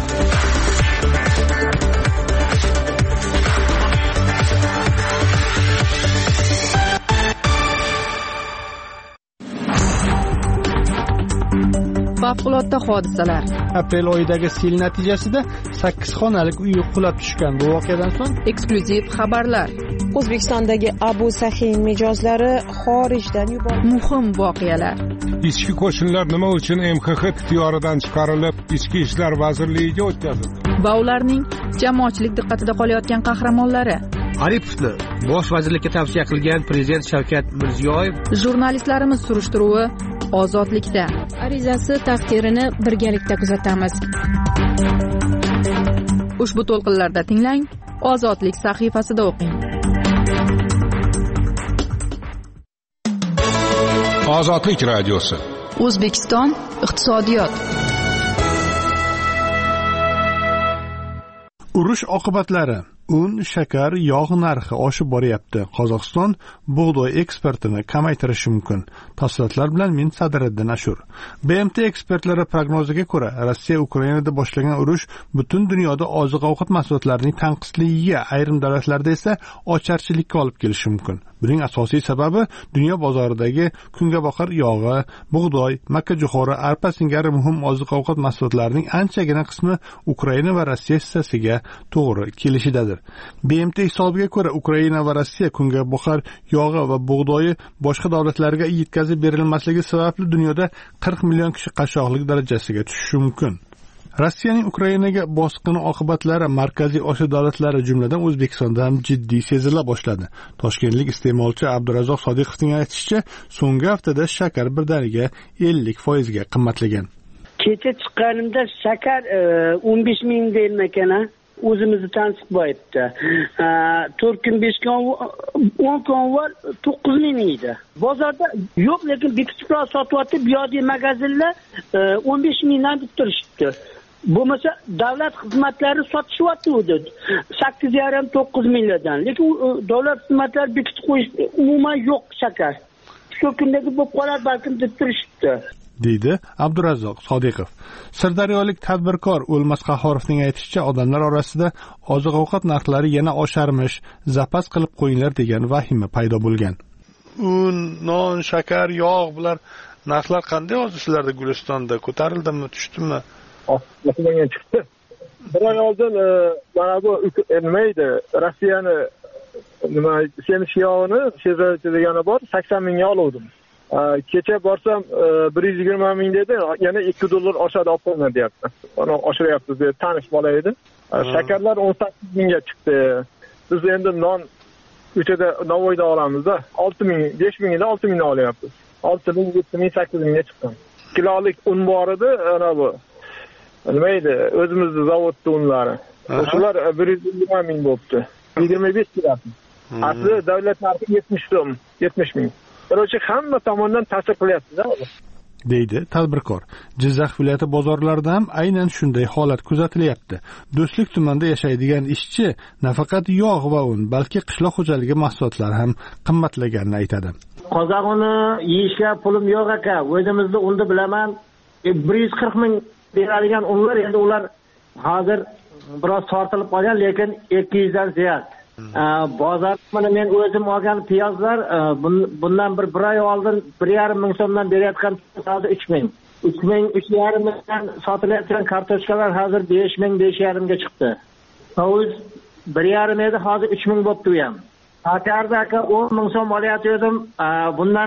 Favqulodda hodisalar. Aprel oyidagi sel natijasida sakkiz xonalik uy qulab tushgan. Bu voqeadan so'ng eksklyuziv xabarlar. O'zbekistondagi Abu Sahin mijozlari xorijdan yuborildi. Muhim voqealar. Ichki qo'shinlar nima uchun M X X ixtiyoridan chiqarilib, Ichki ishlar vazirligiga o'tkazildi? Va ularning jamoatchilik diqqatida qolayotgan qahramonlari. Aripovni bosh vazirlikka tavsiya qilgan prezident Shavkat Mirziyoyev. Jurnalistlarimiz surishtiruvi Ozodlikda. Arizasi taqdirini birgalikda kuzatamiz. Ushbu to'lqinlarda tinglang, Ozodlik sahifasida o'qing. Ozodlik radiosi. O'zbekiston iqtisodiyot. Urush oqibatlari. Un, shakar, yog' narxi oshib boryapti. Qozog'iston bug'doy eksportini kamaytirishi mumkin. Tafsilotlar bilan men Sadriddin Ashur. B M T ekspertlari prognoziga ko'ra, Rossiya Ukrainada boshlagan urush butun dunyoda oziq-ovqat mahsulotlarining tanqisligiga, ayrim davlatlarda esa ocharchilikka olib kelishi mumkin. Buning asosiy sababi dunyo bozoridagi kungaboqar yog'i, bug'doy, makkajo'xori, arpa singari muhim oziq-ovqat mahsulotlarining anchagina qismi Ukraina va Rossiya hissasiga to'g'ri kelishidadir. B M T hisobiga ko'ra, Ukraina va Rossiya kungaboqar yog'i va bug'doyi boshqa davlatlarga yetkazib berilmasligi sababli dunyoda qirq million kishi qashshoqlik darajasiga tushishi mumkin. Rossiyaning Ukrainaga bosqini oqibatlari Markaziy Osiyo davlatlari jumladan O'zbekistonda ham jiddiy sezila boshladi. Toshkentlik iste'molchi Abdurazzoq Sodiqovning aytishicha, so'nggi haftada shakar birdaniga ellik foizga qimmatlagan. Kecha chiqqanimda shakar o'n besh ming deyilmagan, o'zimizni tansiq bo'yibdi. to'rt kun, besh kun, o'n kun var to'qqiz ming edi. Bozorda yo'q, lekin bekitiblar sotyapti, bu yerdagi magazinlar o'n besh mingdan deb turishibdi. Bo'lmasa davlat xizmatlari sotishyapti edi sakkiz yarim to'qqiz mingdan. Lekin davlat xizmatlari bekitib qo'yish umuman yo'q shakar. Shu kundagi bo'lib qolar balkim deb turishibdi. deydi Abdurazzoq Sodiqov. Sirdaryolik tadbirkor O'lmas Qahorovning aytishicha, odamlar orasida oziq-ovqat narxlari yana osharmish, zapas qilib qo'yinglar degan vahima paydo bo'lgan. Un, non, shakar, yog' bular narxlar qanday hozir sizlarda Gulistonda? Ko'tarildimi, tushdimi? Osmonga chiqdi. Bir oy oldin mana bu nima edi? Rossiyani nima semiz yog'ini Chevrolet degani bor, sakson mingga oluvdim. Kecha borsam bir yuz yigirma ming dedi, yana ikki dollar oshadi olib qo'yinglar deyapti. Uni oshiryapti deb tanish bola edi. Shakarlar o'n sakkiz mingga chiqdi. Biz endi non uchada Navoiyda olamizda olti ming, besh mingdan olti mingdan olyapmiz. olti ming, yetti ming, sakkiz mingga chiqqan. Kilolik un bor edi, ana bu. Nima edi? O'zimizning zavodda unlari. Shular bir yuz yigirma ming bo'libdi. yigirma besh kilo. Asli davlat narxi yetmish so'm, yetmish ming. Birochi hamma tomondan ta'sir qilyapti-da, deydi tadbirkor. Jizzax viloyati bozorlarida ham aynan shunday holat kuzatilyapti. Do'stlik tumanida yashaydigan ishchi nafaqat yog' va un, balki qishloq xo'jaligi mahsulotlari ham qimmatlaganini aytadi. Qozoq uni yeyishga pulim yo'q aka. O'zimizda unda bilaman, bir yuz qirq ming beradigan unlar endi ular hozir biroz tortilib qolgan, lekin ikki yuz dan ziyod. Bozor mana men o'zim olgan piyozlar bundan bir bir oy oldin bir yarim ming so'mdan berayotgan hozir uch ming. uch ming, uch yarim mingdan sotilayotgan kartoshkalar hozir besh ming, besh yarim ga chiqdi. Hovuz bir yarim edi, hozir uch ming bo'libdi u ham. Sakarda aka o'n ming so'm olayotgandim. Bundan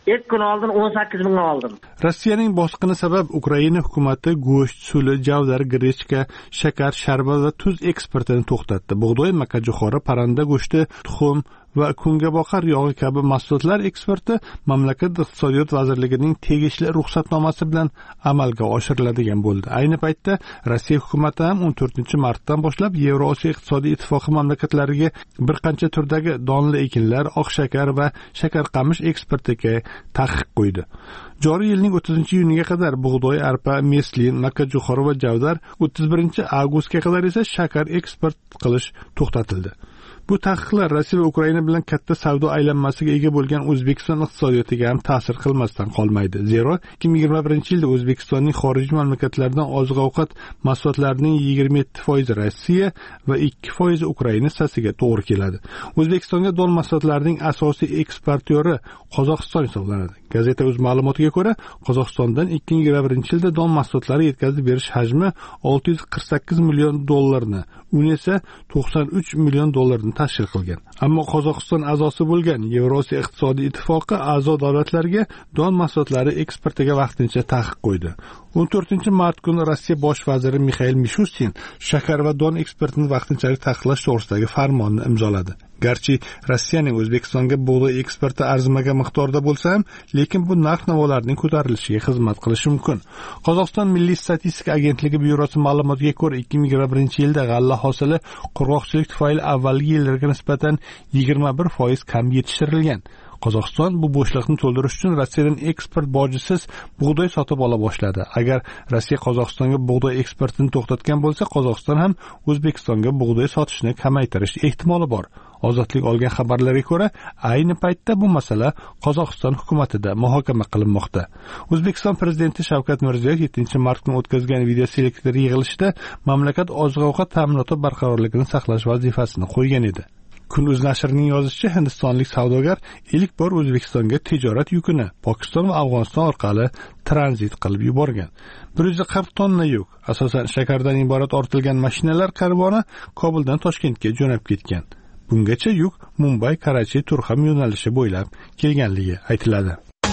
ilk kun oldin o'n sakkiz mingga oldim. Rossiyaning bosqini sabab Ukraina hukumati go'sht, suli, javdar, grechka, shakar, sharbat va tuz eksportini to'xtatdi. Bug'doy, makajo'xori, parranda go'shti, tuxum va kungaboqar yog'i kabi mahsulotlar eksporti mamlakat iqtisodiyot vazirligining tegishli ruxsatnomasi bilan amalga oshiriladigan bo'ldi. Ayni paytda Rossiya hukumati ham o'n to'rtinchi martdan boshlab Yevrosiyo iqtisodiy ittifoqi mamlakatlariga bir qancha turdagi donli ekinlar, oq shakar va shakarqamish eksportiga taqiq qo'ydi. Joriy yilning o'ttizinchi iyuniga qadar bug'doy, arpa, meslin, makajo'xori va javdar, o'ttiz birinchi avgustga qadar esa shakar eksport qilish to'xtatildi. Bu taqiqlar Rossiya va Ukraina bilan katta savdo aylanmasiga ega bo'lgan O'zbekiston iqtisodiyotiga ham ta'sir qilmasdan qolmaydi. Zero, ikki ming yigirma birinchi yilda O'zbekistonning xorijiy mamlakatlardan oziq-ovqat mahsulotlarining yigirma yetti foizi Rossiya va ikki foizi Ukraina hissasiga to'g'ri keladi. O'zbekistonga don mahsulotlarining asosiy eksportyori Qozog'iston hisoblanadi. Gazeta o'z ma'lumotiga ko'ra, Qozog'istondan ikki ming yigirma birinchi yilda don mahsulotlari yetkazib berish hajmi olti yuz qirq sakkiz million dollarni, un esa to'qson uch million dollarni tashkil qilgan. Ammo Qozog'iston a'zosi bo'lgan Yevrosiyo iqtisodiy ittifoqi a'zo davlatlarga don mahsulotlari eksportiga vaqtincha taqiq qo'ydi. o'n to'rtinchi mart kuni Rossiya bosh vaziri Mixail Mishustin shakar va don eksportini vaqtinchalik taqiqlash to'g'risidagi farmonni imzoladi. Garchi Rossiyaning O'zbekistonga bug'doy eksporti arzimagan miqdorda bo'lsa ham, lekin bu narx-navolarning ko'tarilishiga xizmat qilishi mumkin. Qozog'iston Milliy statistika agentligi byurosi ma'lumotiga ko'ra, ikki ming yigirma birinchi yilda g'alla hosili qurg'oqchilik tufayli avvalgi yillarga nisbatan yigirma bir foiz kam yetishtirilgan. Qozog'iston bu bo'shliqni to'ldirish uchun Rossiyadan eksport bojisiz bug'doy sotib ola boshladi. Agar Rossiya Qozog'istonga bug'doy eksportini to'xtatgan bo'lsa, Qozog'iston ham O'zbekistonga bug'doy sotishni kamaytirish ehtimoli bor. Ozodlik olgan xabarlarga ko'ra, ayni paytda bu masala Qozog'iston hukumatida muhokama qilinmoqda. O'zbekiston prezidenti Shavkat Mirziyoyev yettinchi mart kuni o'tkazgan videoselektor yig'ilishida mamlakat oziq-ovqat ta'minoti barqarorligini saqlash vazifasini qo'ygan edi. Kun.uz nashrining yozishicha, hindistonlik savdogar ilk bor O'zbekistonga tijorat yukini Pokiston va Afg'oniston orqali tranzit qilib yuborgan. bir yuz qirq tonna yuk, asosan shakardan iborat ortilgan mashinalar karvoni Kobuldan Toshkentga jo'nab ketgan. Bungacha yuk Mumbay, Karachi, Turxam yo'nalishi bo'ylab kelganligi aytiladi.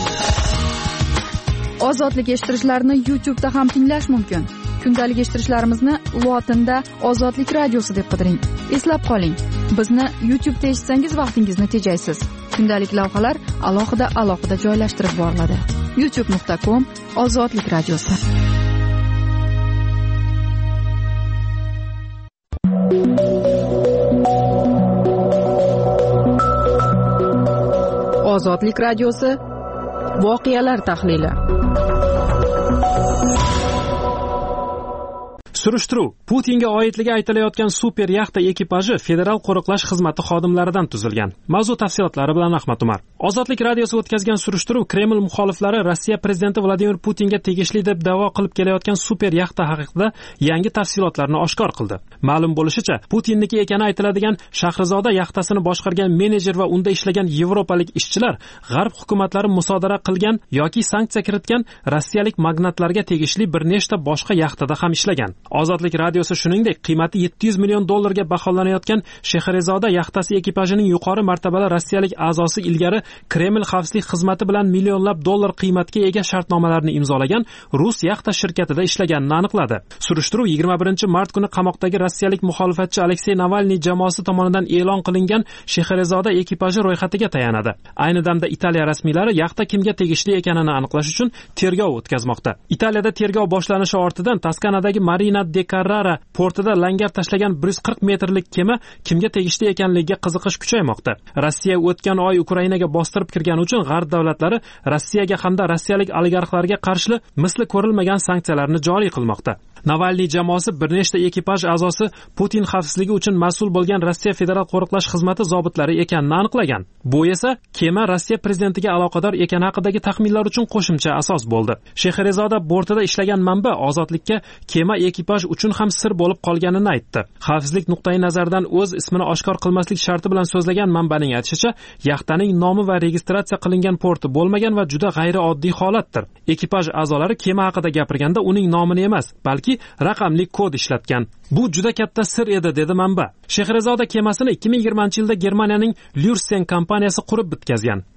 Ozodlik eshittirichlarini YouTube'da ham tinglash mumkin. Kundalik eshittirishlarimizni lotinda Ozodlik radiosi deb qidiring. Eslab qoling, bizni YouTube'da eshitsangiz vaqtingizni tejaysiz. Kundalik lavhalar alohida alohida joylashtirib boriladi. youtube nuqta com Ozodlik radiosi. Ozodlik radiosi voqealar tahlili. Surishtiruv Putinga oidligi aytilayotgan super yaxta ekipaji federal qo'riqlash xizmati xodimlaridan tuzilgan. Mavzu tafsilotlari bilan Ahmad Umar. Ozodlik radiosi o'tkazgan surishtiruv Kreml muxoliflari Rossiya prezidenti Vladimir Putinga tegishli deb da'vo qilib kelayotgan super yaxta haqida yangi tafsilotlarni oshkor qildi. Ma'lum bo'lishicha, Putinniki ekani aytiladigan Shahrizoda yaxtasini boshqargan menejer va unda ishlagan yevropalik ishchilar g'arb hukumatlari musodara qilgan yoki sanksiya kiritgan rossiyalik magnatlarga tegishli bir nechta boshqa yaxtada ham ishlagan. Ozodlik radiosi shuningdek, qiymati yetti yuz million dollarga baholanayotgan Shahrizoda yaxtasi ekipajining yuqori martabali rossiyalik a'zosi ilgari Kreml xavfsizlik xizmati bilan millionlab dollar qiymatga ega shartnomalarni imzolagan rus yaxta shirkatida ishlaganini aniqladi. Surishtiruv yigirma birinchi mart kuni qamoqdagi rossiyalik muxolifatchi Aleksey Navalniy jamoasi tomonidan e'lon qilingan Shahrizoda ekipaji ro'yxatiga tayanadi. Ayni damda Italiya rasmiylari yaxta kimga tegishli ekanini aniqlash uchun tergov o'tkazmoqda. Italiyada tergov boshlanishi ortidan Toskanadagi Marina de Carrara portida langar tashlagan bir yuz qirq metrlik kema kimga tegishli ekanligiga qiziqish kuchaymoqda. Rossiya o'tgan oy Ukrainaga bostirib kirgani uchun g'arb davlatlari Rossiyaga hamda rossiyalik oligarxlarga qarshi misli ko'rilmagan sanksiyalarni joriy qilmoqda. Navalniy jamoasi bir nechta ekipaj a'zosi Putin xavfsizligi uchun mas'ul bo'lgan Rossiya federal qo'riqlash xizmati zobitlari ekanini aniqlagan. Bu esa kema Rossiya prezidentiga aloqador ekani haqidagi taxminlar uchun qo'shimcha asos bo'ldi. Shahrizoda bortida ishlagan manba ozodlikka kema ekipaj uchun ham sir bo'lib qolganini aytdi. Xavfsizlik nuqtai nazaridan o'z ismini oshkor qilmaslik sharti bilan so'zlagan manbaning aytishicha, yaxtaning nomi va registratsiya qilingan porti bo'lmagan va juda g'ayrioddiy holatdir. Ekipaj a'zolari kema haqida gapirganda uning nomini emas, balki raqamli kod ishlatgan. Bu juda katta sir edi, dedi manba. Shahrizoda kemasini ikki ming yigirmanchi yilda Germaniyaning Lürsen kompaniyasi qurib bitkazgan.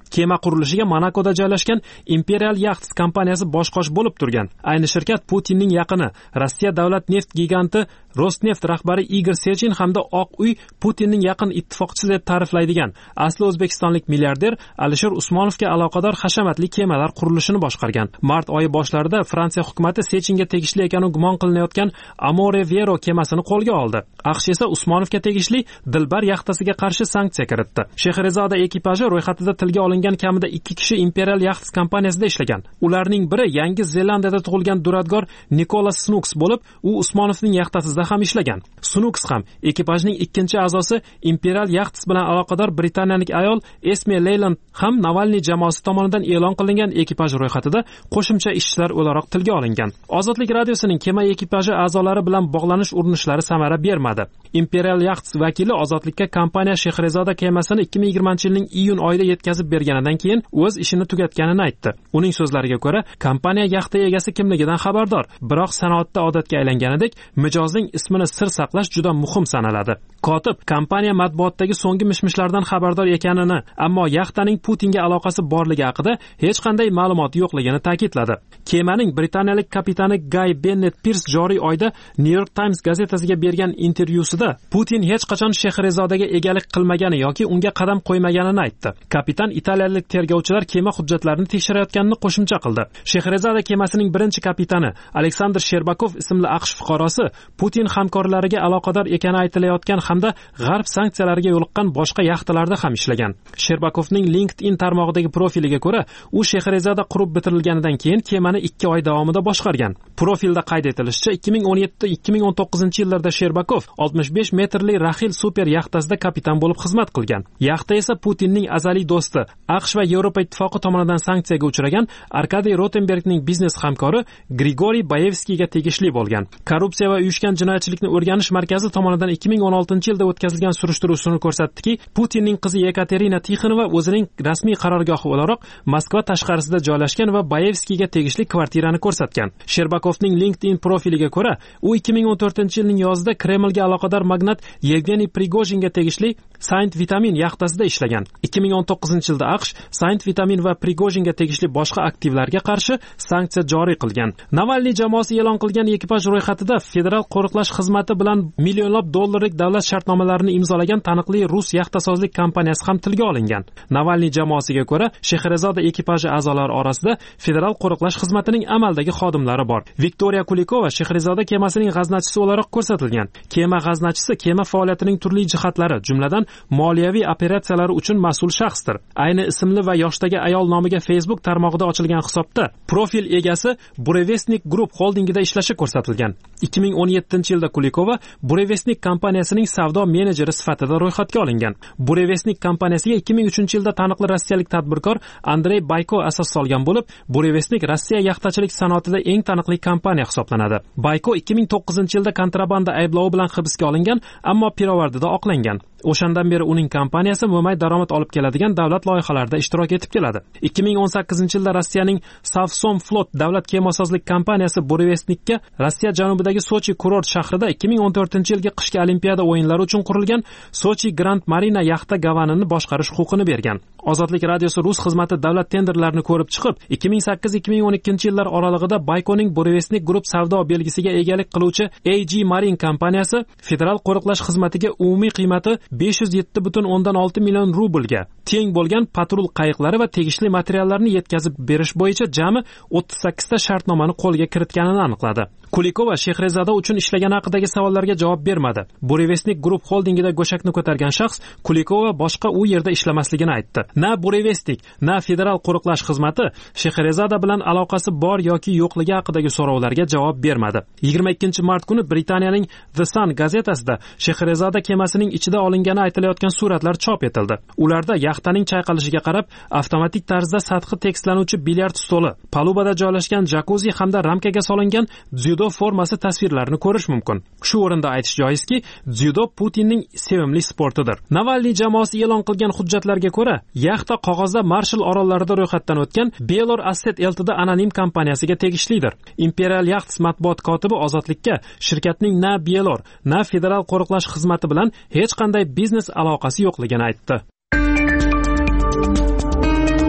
Kema qurilishiga Monakoda joylashgan Imperial Yachts kompaniyasi boshqosh bo'lib turgan. Ayni shirkat Putinning yaqini Rossiya davlat neft giganti Rosneft rahbari Igor Sechin hamda Oq uy Putinning yaqin ittifoqchisi deb ta'riflaydigan asli o'zbekistonlik milliarder Alisher Usmonovga aloqador hashamatli kemalar qurilishini boshqargan. Mart oyi boshlarida Fransiya hukumatı Sechinga tegishli ekani gumon qilinayotgan Amore Vero kemasini qo'lga oldi. AQSh esa Usmonovga tegishli Dilbar yaxtasiga qarshi sanksiya kiritdi. Shehrizoda ekipaji ro'yxatida tilga olingan kamida ikki kishi Imperial Yachts kompaniyasida ishlagan. Ularning biri Yangi Zelandiyada tug'ilgan duradgor Nicholas Snooks bo'lib, u Usmonovning yaxtasida ham ishlagan. Snooks ham ekipajning ikkinchi a'zosi Imperial Yachts bilan aloqador britaniyalik ayol Esme Leyland ham Navalniy jamoasi tomonidan e'lon qilingan ekipaj ro'yxatida qo'shimcha ishchilar o'laroq tilga olingan. Ozodlik radiosining kema ekipaji a'zolari bilan bog'lanish urinishlari samara bermadi. Imperial Yachts vakili Ozodlikka kompaniya Shehrizoda kemasini ikki ming yigirmanchi yilning iyun oyida yetkazib berganidan keyin o'z ishini tugatganini aytdi. Uning so'zlariga ko'ra, kompaniya yaxta egasi kimligidan xabardor, biroq sanoatda odatga aylanganidek mijozning ismini sir saqlash juda muhim sanaladi. Kotib kompaniya matbuotdagi so'nggi mishmishlardan xabardor ekanini, ammo yaxtaning Putinga aloqasi borligi haqida hech qanday ma'lumot yo'qligini ta'kidladi. Kemaning britaniyalik kapitani Guy Bennett Pierce joriy oyda New York Times gazetasiga bergan intervyusida Putin hech qachon Shehrizodaga egalik qilmagani yoki unga qadam qo'ymaganini aytdi. Kapitan italiyalik tergovchilar kema hujjatlarini tekshirayotganini qo'shimcha qildi. Shehrizoda kemasining birinchi kapitani Aleksandr Sherbakov ismli AQSh fuqarosi Putin hamkorlariga aloqador ekani aytilayotgan hamda g'arb sanksiyalariga yo'liqqan boshqa yaxtalarda ham ishlagan. Sherbakovning LinkedIn tarmog'idagi profiliga ko'ra, u Shehrizoda qurib bitirilganidan keyin kemani ikki oy davomida boshqargan. Profilda qayd etilishicha, ikki ming o'n yetti ikki ming o'n to'qqizinchi yillarda Sherbakov oltmish besh metrli Rahil super yaxtasida kapitan bo'lib xizmat qilgan. Yaxta esa Putinning azaliy do'sti, AQSh va Yevropa ittifoqi tomonidan sanksiyaga uchragan Arkadiy Rotenbergning biznes hamkori Grigoriy Bayevskiyga tegishli bo'lgan. Korrupsiya va uyushgan jinoyatchilikni o'rganish markazi tomonidan ikki ming o'n oltinchi yilda o'tkazilgan surishtiruv ko'rsatdiki, Putinning qizi Yekaterina Tixonova o'zining rasmiy qarorgohi o'laroq Moskva tashqarisida joylashgan va Bayevskiyga tegishli kvartirani ko'rsatgan. Sherbakovning LinkedIn profiliga ko'ra, u ikki ming o'n to'rtinchi yilning yozida Kremlga aloqador magnat Yevgeniy Prigojinga tegishli Saint Vitamin yaxtasida ishlagan. ikki ming o'n to'qqizinchi yilda AQSh Saint Vitamin va Prigojinga tegishli boshqa aktivlarga qarshi sanksiya joriy qilgan. Navalniy jamoasi e'lon qilgan ekipaj ro'yxatida federal qo'riqlash xizmati bilan millionlab dollarlik davlat shartnomalarini imzolagan taniqli rus yaxtasozlik kompaniyasi ham tilga olingan. Navalniy jamoasiga ko'ra, Shehrizoda ekipaji a'zolari orasida federal qo'riqlash xizmatining amaldagi xodimlari bor. Viktoriya Kulikova Shehrizoda kemasining g'aznachisi o'laroq ko'rsatilgan. Kema g'aznachisi kema faoliyatining turli jihatlari, jumladan moliyaviy operatsiyalar uchun mas'ul shaxsdir. Ayni ismli va yoshdagi ayol nomiga Facebook tarmog'ida ochilgan hisobda profil egasi Burevestnik Group holdingida ishlashi ko'rsatilgan. ikki ming o'n yettinchi yilda Kulikova Burevestnik kompaniyasining savdo menejeri sifatida ro'yxatga olingan. Burevestnik kompaniyasiga ikki ming uchinchi yilda taniqli rossiyalik tadbirkor Andrey Bayko asos solgan bo'lib, Burevestnik Rossiya yaxtachilik sanoatida eng taniqli kompaniya hisoblanadi. Bayko ikki ming to'qqizinchi yilda kontrabanda ayblovi bilan hibsga olingan, ammo pirovardida oqlangan. O'shandan beri uning kompaniyasi mo'may daromad olib keladigan davlat loyihalarida ishtirok etib keladi. ikki ming o'n sakkizinchi yilda Rossiyaning Savsom Flot davlat kemasozlik kompaniyasi Burevestnikka Rossiya janubidagi Sochi kurort shahrida ikki ming o'n to'rtinchi yilgi qishki olimpiada o'yinlari uchun qurilgan Sochi Grand Marina yaxta gavanini boshqarish huquqini bergan. Ozodlik radiosi rus xizmati davlat tenderlarini ko'rib chiqib, ikki ming sakkiz ikki ming o'n ikkinchi yillar oralig'ida Baykoning Burevestnik Group savdo belgisiga egalik qiluvchi A G Marine kompaniyasi federal qo'riqlash xizmatiga umumiy qiymati besh yuz yetti butun o'ndan olti million rublga teng bo'lgan patrul qayiqlari va tegishli materiallarni yetkazib berish bo'yicha jami o'ttiz sakkizta shartnomani qo'lga kiritganini aniqladi. Kulikova Shehrizoda uchun ishlagani haqidagi savollarga javob bermadi. Burevestnik Group holdingida go'shakni ko'targan shaxs Kulikova boshqa u yerda ishlamasligini aytdi. Na Burevestnik, na federal qo'riqlash xizmati Shehrizoda bilan aloqasi bor yoki yo'qligi haqidagi so'rovlarga javob bermadi. yigirma ikkinchi mart kuni Britaniyaning The Sun gazetasida Shehrizoda kemasining ichida olingani aytilayotgan suratlar chop etildi. Ularda yaxtaning chayqalishiga qarab, avtomatik tarzda sathi tekislanuvchi bilyard stoli, palubada joylashgan jakuzi hamda ramkaga solingan dzyudo formasi tasvirlarini ko'rish mumkin. Shu o'rinda aytish joizki, dzyudo Putinning sevimli sportidir. Navalniy jamoasi e'lon qilgan hujjatlarga ko'ra, yaxta qog'ozda Marshall orollarida ro'yxatdan o'tgan Belor Asset Ltd anonim kompaniyasiga tegishlidir. Imperial Yachts matbuot kotibi Ozodlikka shirkatning na Belor, na federal qo'riqlash xizmati bilan hech qanday biznes aloqasi yo'qligini aytdi.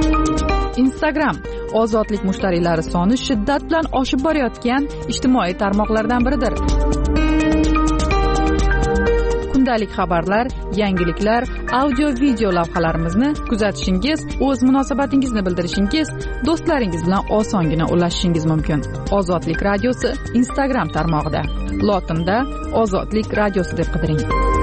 Instagram ozodlik mushtariylari soni shiddat bilan oshib borayotgan ijtimoiy tarmoqlardan biridir. Kundalik xabarlar, yangiliklar, audio video lavhalarimizni kuzatishingiz, o'z munosabatingizni bildirishingiz, do'stlaringiz bilan osongina ulashishingiz mumkin. Ozodlik radiosi Instagram tarmog'ida. Lotinda Ozodlik radiosi deb qidiring.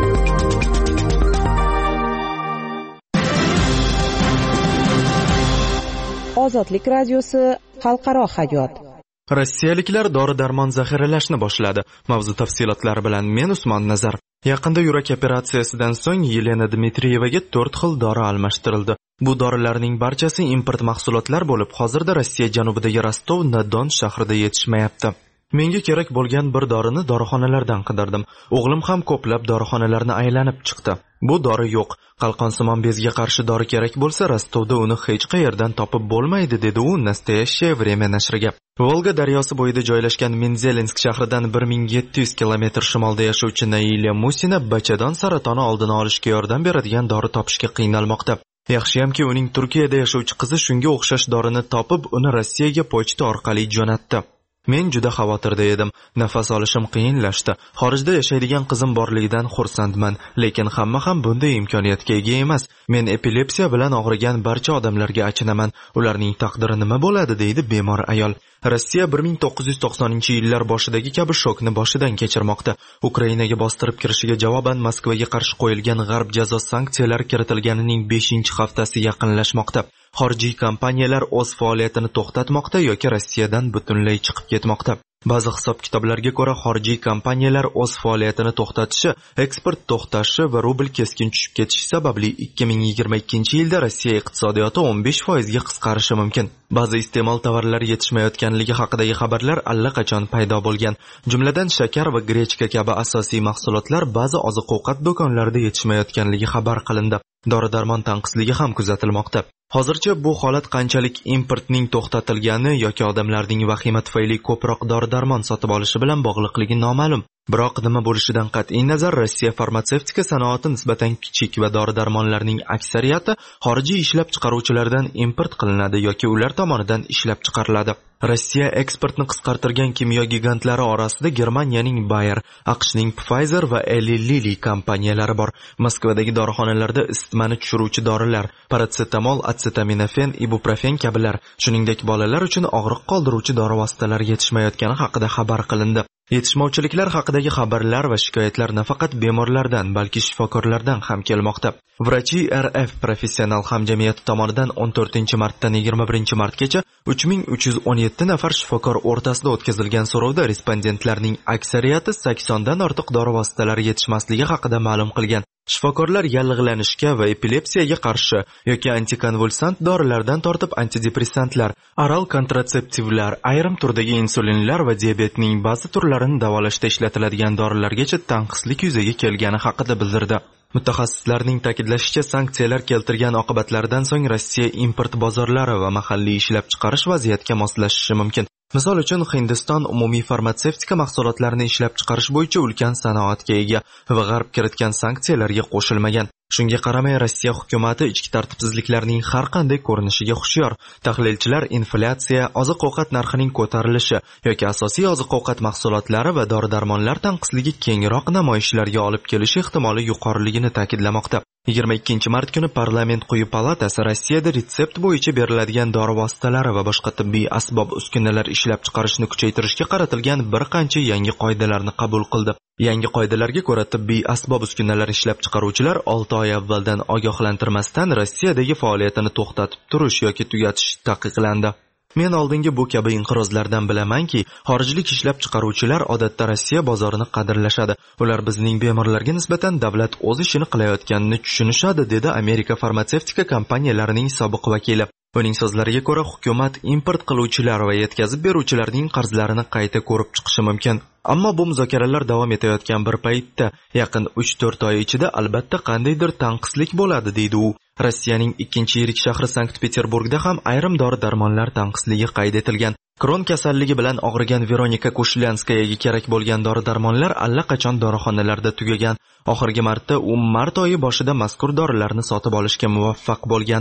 Ozodlik radiosi xalqaro hayot. Rossiyaliklar dori-darmon zaxiralashni boshladi. Mavzu tafsilotlari bilan men Usmon Nazar. Yaqinda yurak operatsiyasidan so'ng Yelena Dmitriyevaga to'rt xil dori almashtirildi. Bu dorilarning barchasi import mahsulotlar bo'lib, hozirda Rossiya janubidagi Rostov-na-Don shahrida yetishmayapti. Menga kerak bo'lgan bir dorini dorixonalardan qidirdim. O'g'lim ham ko'plab dorixonalarni aylanib chiqdi. Bu dori yo'q. Qalqonsimon bezga qarshi dori kerak bo'lsa, Rostovda uni hech qayerdan topib bo'lmaydi, dedi u Nastoящее время nashriga. Volga daryosi bo'yida joylashgan Menzelinsk shahridan bir ming yetti yuz kilometr shimolda yashovchi Naila Musina bachadon saratoni oldini olishga yordam beradigan dori topishga qiynalmoqda. Yaxshiyamki, uning Turkiyada yashovchi qizi shunga o'xshash dorini topib, uni Rossiyaga pochta orqali jo'natdi. Men juda xavotirda edim. Nafas olishim qiyinlashdi. Xorijda yashaydigan qizim borligidan xursandman, lekin hamma ham bunday imkoniyatga ega emas. Men epilepsiya bilan og'rigan barcha odamlarga achinaman. Ularning taqdiri nima bo'ladi, deydi bemor ayol. Rossiya bir ming to'qqiz yuz to'qsoninchi yillar boshidagi kabi shokni boshidan kechirmoqda. Ukrainaga bostirib kirishiga javoban Moskvaga qarshi qo'yilgan g'arb jazo sanksiyalari kiritilganining beshinchi haftasi yaqinlashmoqda. Xorijiy kompaniyalar o'z faoliyatini to'xtatmoqda yoki Rossiyadan butunlay chiqib ketmoqda. Ba'zi hisob-kitoblarga ko'ra, xorijiy kompaniyalar o'z faoliyatini to'xtatishi, eksport to'xtashi va rubl keskin tushib ketishi sababli ikki ming yigirma ikkinchi yilda Rossiya iqtisodiyoti o'n besh foiz ga qisqarishi mumkin. Ba'zi iste'mol tovarlari yetishmayotganligi haqidagi xabarlar allaqachon paydo bo'lgan. Jumladan shakar va grechka kabi asosiy mahsulotlar ba'zi oziq-ovqat do'konlarida yetishmayotganligi xabar qilindi. Dori-darmon tanqisligi ham kuzatilmoqda. Hozircha bu holat qanchalik importning to'xtatilgani yoki odamlarning vahima tufayli ko'proq dori-darmon sotib olishi bilan bog'liqligi noma'lum. Biroq nima bo'lishidan qat'iy nazar, Rossiya farmatsevtika sanoati nisbatan kichik va dori-darmonlarning aksariyati xorijiy ishlab chiqaruvchilardan import qilinadi yoki ular tomonidan ishlab chiqariladi. Rossiya eksportni qisqartirgan kimyo gigantlari orasida Germaniyaning Bayer, AQShning Pfizer va Eli Lilly kompaniyalari bor. Moskvadagi dorixonalarda isitmani tushiruvchi dorilar, paratsetamol, atsetaminafen, ibuprofen kabilar, shuningdek bolalar uchun og'riq qoldiruvchi dori vositalari yetishmayotgani haqida xabar qilindi. Yetishmovchiliklar haqidagi xabarlar va shikoyatlar nafaqat bemorlardan, balki shifokorlardan ham kelmoqda. Vrachi R F professional hamjamiyati tomonidan o'n to'rtinchi martdan yigirma birinchi martgacha uch ming uch yuz o'n yetti nafar shifokor o'rtasida o'tkazilgan so'rovda respondentlarning aksariyati saksondan ortiq dori vositalari yetishmasligi haqida ma'lum qilgan. Shifokorlar yallig'lanishga va epilepsiyaga qarshi yoki antikonvulsant dorilardan tortib antidepressantlar, oral kontratseptivlar, ayrim turdagi insulinlar va diabetning ba'zi turlarini davolashda ishlatiladigan dorilargacha tanqislik yuzaga kelgani haqida bildirdi. Mutaxassislarning ta'kidlashicha, sanksiyalar keltirgan oqibatlaridan so'ng Rossiya import bozorlari va mahalliy ishlab chiqarish vaziyatga moslashishi mumkin. Misol uchun, Hindiston umumiy farmatsevtika mahsulotlarini ishlab chiqarish bo'yicha ulkan sanoatga ega va g'arb kiritgan sanksiyalarga qo'shilmagan. Shunga qaramay, Rossiya hukumati ichki tartibsizliklarning har qanday ko'rinishiga hushyor. Tahlilchilar inflyatsiya, oziq-ovqat narxining ko'tarilishi yoki asosiy oziq-ovqat mahsulotlari va dori-darmonlar tanqisligi kengroq namoyishlarga olib kelishi ehtimoli yuqoriligini ta'kidlamoqda. yigirma ikkinchi mart kuni parlament quyi palatasi Rossiyada retsept bo'yicha beriladigan dori vositalari va boshqa tibbiy asbob uskunalar ishlab chiqarishni kuchaytirishga qaratilgan bir qancha yangi qoidalarni qabul qildi. Yangi qoidalarga ko'ra, tibbiy asbob uskunalar ishlab chiqaruvchilar olti oy avvaldan ogohlantirmasdan Rossiyadagi faoliyatini to'xtatib turish yoki tugatish taqiqlandi. Men oldingi bu kabi inqirozlardan bilamanki, xorijlik ishlab chiqaruvchilar odatda Rossiya bozorini qadrlashadi. Ular bizning bemorlarga nisbatan davlat o'z ishini qilayotganini tushunishadi, dedi Amerika farmatsevtika kompaniyalarining sobiq vakili. Uning so'zlariga ko'ra, hukumat import qiluvchilar va yetkazib beruvchilarning qarzlarini qayta ko'rib chiqishi mumkin. Ammo bu muzokaralar davom etayotgan bir paytda, yaqin uch to'rt oy ichida albatta qandaydir tanqislik bo'ladi, deydi u. Rossiyaning ikkinchi yirik shahri Sankt-Peterburgda ham ayrim dori-darmonlar tanqisligi qayd etilgan. Kron kasalligi bilan og'rigan Veronika Kushlyanskayaga kerak bo'lgan dori-darmonlar allaqachon dorixonalarda tugagan. Oxirgi marta u mart oyi boshida mazkur dorilarni sotib olishga muvaffaq bo'lgan.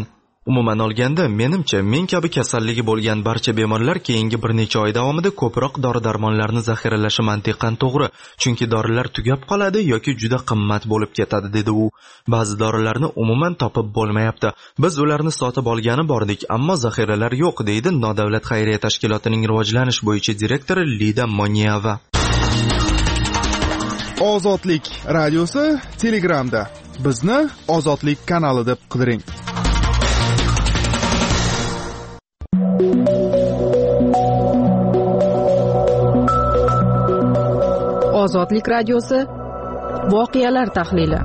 Umuman olganda, menimcha, men kabi kasalligi bo'lgan barcha bemorlar keyingi bir necha oy davomida ko'proq dori-darmonlarni zaxiralashi mantiqan to'g'ri, chunki dorilar tugab qoladi yoki juda qimmat bo'lib ketadi, dedi u. Ba'zi dorilarni umuman topib bo'lmayapti. Biz ularni sotib olgani bordik, ammo zaxiralar yo'q, deydi nodavlat xayriya tashkilotining rivojlanish bo'yicha direktori Lida Monyeva. Ozodlik radiosi Telegramda. Bizni Ozodlik kanali deb qidiring. Ozodlik radiosi voqealar tahlili.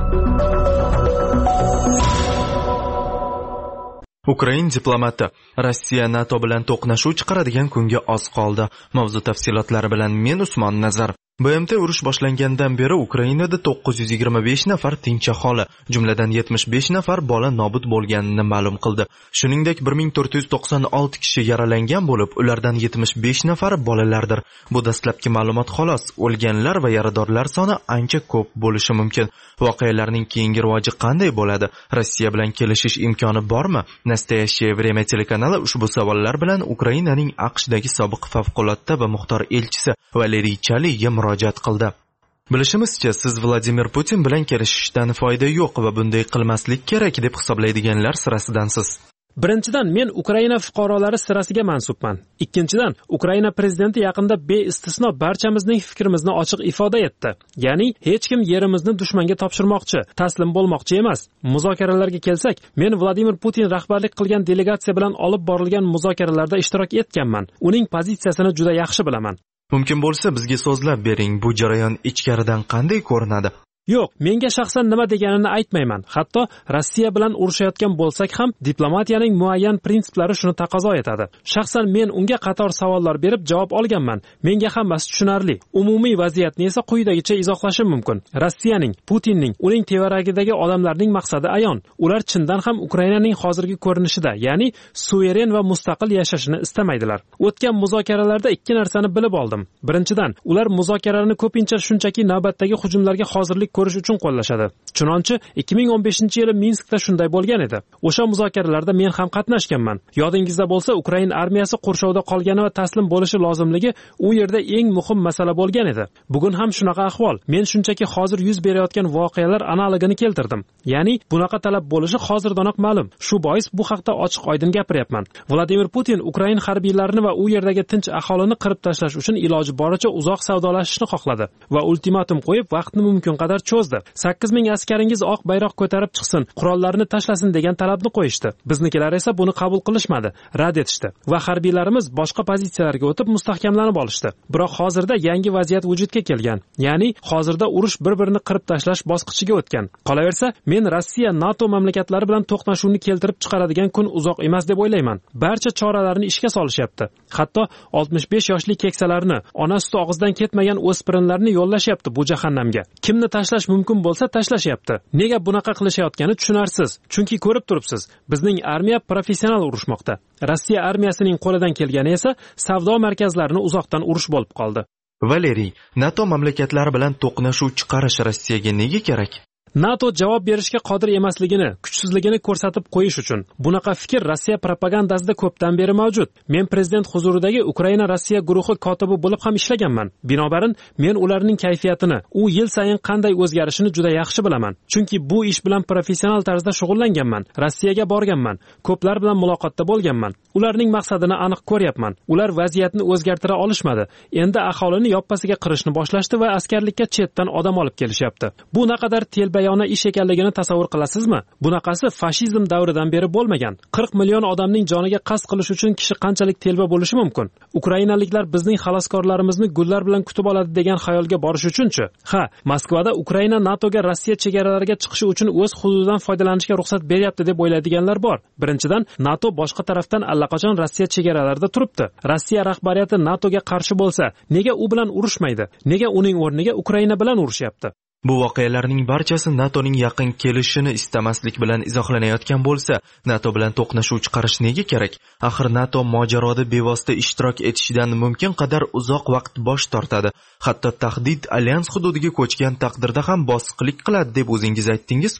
Ukrain diplomati: Rossiya NATO bilan to'qnashuv chiqaradigan kunga oz qoldi. Mavzu tafsilotlari bilan men Usmon Nazar. B M T urush boshlangandan beri Ukrainada to'qqiz yuz yigirma besh nafar tinch aholi, jumladan yetmish besh nafar bola nobud bo'lganini ma'lum qildi. Shuningdek, bir ming to'rt yuz to'qson olti kishi yaralangan bo'lib, ulardan yetmish besh nafari bolalardir. Bu dastlabki ma'lumot xolos. O'lganlar va yaradorlar soni ancha ko'p bo'lishi mumkin. Voqealarning keyingi rivoji qanday bo'ladi? Rossiya bilan kelishish imkoni bormi? Nastoyashye Vremya telekanali ushbu savollar bilan Ukrainaning AQShdagi sobiq favqulodda va muxtor elchisi Valeriy Chaliga murojaat qildi. Bilishimizcha, siz Vladimir Putin bilan kelishishdan foyda yo'q va bunday qilmaslik kerak deb hisoblaydiganlar sirasidansiz. Birinchidan, men Ukraina fuqarolari sirasiga mansubman. Ikkinchidan, Ukraina prezidenti yaqinda beistisno barchamizning fikrimizni ochiq ifoda etdi. Ya'ni, hech kim yerimizni dushmanga topshirmoqchi, taslim bo'lmoqchi emas. Muzokaralarga kelsak, men Vladimir Putin rahbarlik qilgan delegatsiya bilan olib borilgan muzokaralarda ishtirok etganman. Uning pozitsiyasini juda yaxshi bilaman. Mumkin bo'lsa, bizga so'zlab bering, bu jarayon ichkaridan qanday ko'rinadi? Yo'q, menga shaxsan nima deganini aytmayman. Hatto Rossiya bilan urushayotgan bo'lsak ham, diplomatiyaning muayyan prinsiplari shuni taqozo etadi. Shaxsan men unga qator savollar berib javob olganman. Menga hammasi tushunarli. Umumiy vaziyatni esa quyidagicha izohlashim mumkin. Rossiyaning, Putinning, uning tevaragidagi odamlarning maqsadi ayon. Ular chindan ham Ukrainaning hozirgi ko'rinishida, ya'ni suveren va mustaqil yashashini istamaydilar. O'tgan muzokaralarda ikki narsani bilib oldim. Birinchidan, ular muzokaralarni ko'pincha shunchaki navbatdagi hujumlarga hozirlik ko'rish uchun qo'llashadi. Chunonchi ikki ming o'n beshinchi yili Minskda shunday bo'lgan edi. O'sha muzokaralarda men ham qatnashganman. Yodingizda bo'lsa, Ukraina armiyasi qurshovda qolgani va taslim bo'lishi lozimligi u yerda eng muhim masala bo'lgan edi. Bugun ham shunaqa ahvol. Men shunchaki hozir yuz berayotgan voqealar analogini keltirdim. Ya'ni bunaqa talab bo'lishi hozirdanoq ma'lum. Shu bois bu haqda ochiq-oydin gapiryapman. Vladimir Putin Ukraina harbiylarini va u yerdagi tinch aholini qirib tashlash uchun iloji boricha uzoq savdolashishni xohladi va ultimatum qo'yib vaqtni mumkin qadar cho'zdi. sakkiz ming askaringiz oq bayroq ko'tarib chiqsin, qurollarni tashlasin degan talabni qo'yishdi. Biznikilar esa buni qabul qilishmadi, rad etishdi va harbiylarimiz boshqa pozitsiyalarga o'tib mustahkamlanib olishdi. Biroq hozirda yangi vaziyat vujudga kelgan. Ya'ni hozirda urush bir-birini qirib tashlash bosqichiga o'tgan. Qolaversa, men Rossiya NATO mamlakatlari bilan to'qnashuvni keltirib chiqaradigan kun uzoq emas deb o'ylayman. Barcha choralarni ishga solishyapti. Hatto oltmish besh yoshli keksalarni, ona suti og'izdan ketmagan o'spirinlarni yo'llashyapti bu jahannamga. Kimni tashlash mumkin bo'lsa tashlashyapti. Nega bunaqa qilishayotgani tushunarsiz. Chunki ko'rib turibsiz, bizning armiya professional urushmoqda. Rossiya armiyasining qo'lidan kelgani esa savdo markazlarini uzoqdan urush bo'lib qoldi. Valeriy, NATO mamlakatlari bilan to'qnashuv chiqarish Rossiyaga nega kerak? NATO javob berishga qodir emasligini, kuchsizligini ko'rsatib qo'yish uchun. Bunaqa fikr Rossiya propagandasida ko'pdan beri mavjud. Men prezident huzuridagi Ukraina Rossiya guruhi kotibi bo'lib ham ishlaganman. Binobarin, men ularning kayfiyatini, u yil sayin qanday o'zgarishini juda yaxshi bilaman. Chunki bu ish bilan professional tarzda shug'ullanganman. Rossiyaga borganman, ko'plar bilan muloqotda bo'lganman. Ularning maqsadini aniq ko'ryapman. Ular vaziyatni o'zgartira olishmadi. Endi aholini yoppasiga qirishni boshlashdi va askarlikka chetdan odam olib kelishyapti. Bu naqadar telba bayona ish ekanligini tasavvur qilasizmi? Bunaqasi fashizm davridan beri bo'lmagan. qirq million odamning joniga qasd qilish uchun kishi qanchalik telba bo'lishi mumkin? Ukrainaliklar bizning xaloskorlarimizni gullar bilan kutib oladi degan xayolga borish uchunchi? Ha, Moskvada Ukraina NATOga Rossiya chegaralariga chiqishi uchun o'z hududidan foydalanishga ruxsat beryapti deb o'ylaydiganlar bor. Birinchidan, NATO boshqa tarafdan allaqachon Rossiya chegaralarida turibdi. Rossiya rahbariyati NATOga qarshi bo'lsa, nega u bilan urushmaydi? Nega uning o'rniga Ukraina bilan urushyapti? Bu voqealarning barchasi NATOning yaqin kelishini istamaslik bilan izohlanayotgan bo'lsa, NATO bilan to'qnashuv chiqarish nega kerak? Axir NATO mojaroda bevosita ishtirok etishidan mumkin qadar uzoq vaqt bosh tortadi. Hatto tahdid alyans hududiga ko'chgan taqdirda ham bosiqlik qiladi deb o'zingiz aytdingiz-ku.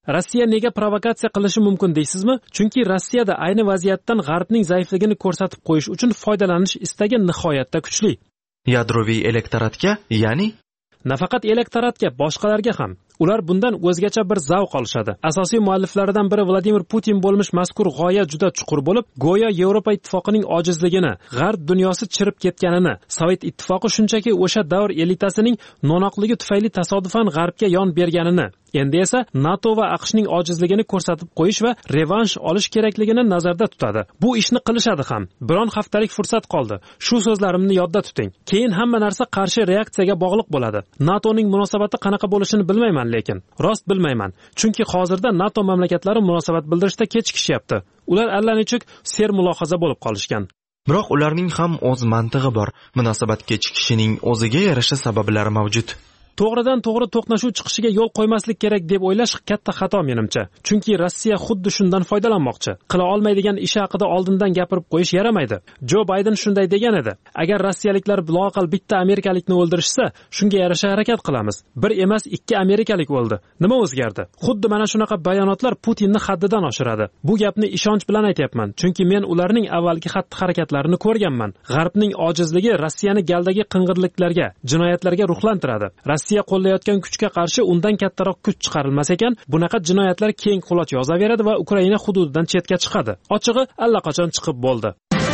Rossiya nega provokatsiya qilishi mumkin deysizmi? Chunki Rossiyada ayni vaziyatdan G'arbning zaifligini ko'rsatib qo'yish uchun foydalanish istagi nihoyatda kuchli. Yadroviy elektoratga, ya'ni nafaqat elektoratga, boshqalarga ham. Ular bundan o'zgacha bir zavq olishadi. Asosiy mualliflaridan biri Vladimir Putin bo'lmish mazkur g'oya juda chuqur bo'lib, go'yo Yevropa ittifoqining ojizligini, G'arb dunyosi chirib ketganini, Sovet ittifoqi shunchaki o'sha davr elitasining no'noqligi tufayli tasodifan G'arbga yon berganini, endi esa NATO va AQShning ojizligini ko'rsatib qo'yish va revansh olish kerakligini nazarda tutadi. Bu ishni qilishadi ham. Biron haftalik fursat qoldi. Shu so'zlarimni yodda tuting. Keyin hamma narsa qarshi reaksiyaga bog'liq bo'ladi. NATOning munosabati qanaqa bo'lishini bilmayman, lekin rost bilmayman. Chunki hozirda NATO mamlakatlari munosabat bildirishda kechikishyapti. Ular allanechuk ser mulohaza bo'lib qolishgan. Biroq ularning ham o'z mantig'i bor. Munosabat kechikishining o'ziga yarasha sabablari mavjud. To'g'ridan to'g'ri to'qnashuv chiqishiga yo'l qo'ymaslik kerak deb o'ylash katta xato menimcha. Chunki Rossiya xuddi shundan foydalanmoqchi. Qila olmaydigan ish haqida oldindan gapirib qo'yish yaramaydi. Jo Bayden shunday degan edi. Agar rossiyaliklar loaqal bitta amerikalikni o'ldirishsa, shunga yarasha harakat qilamiz. Bir emas, ikki amerikalik o'ldi. Nima o'zgardi? Xuddi mana shunaqa bayonotlar Putinni haddidan oshiradi. Bu gapni ishonch bilan aytayapman, chunki men ularning avvalgi xatti-harakatlarini ko'rganman. G'arbning ojizligi Rossiyani galdagi qing'irliklarga, jinoyatlarga ruhlantiradi. Rossiya qo'llayotgan kuchga qarshi undan kattaroq kuch chiqarilmas ekan, bunaqa jinoyatlar keng quloch yozaveradi va Ukraina hududidan chetga chiqadi. Ochig'i allaqachon chiqib bo'ldi.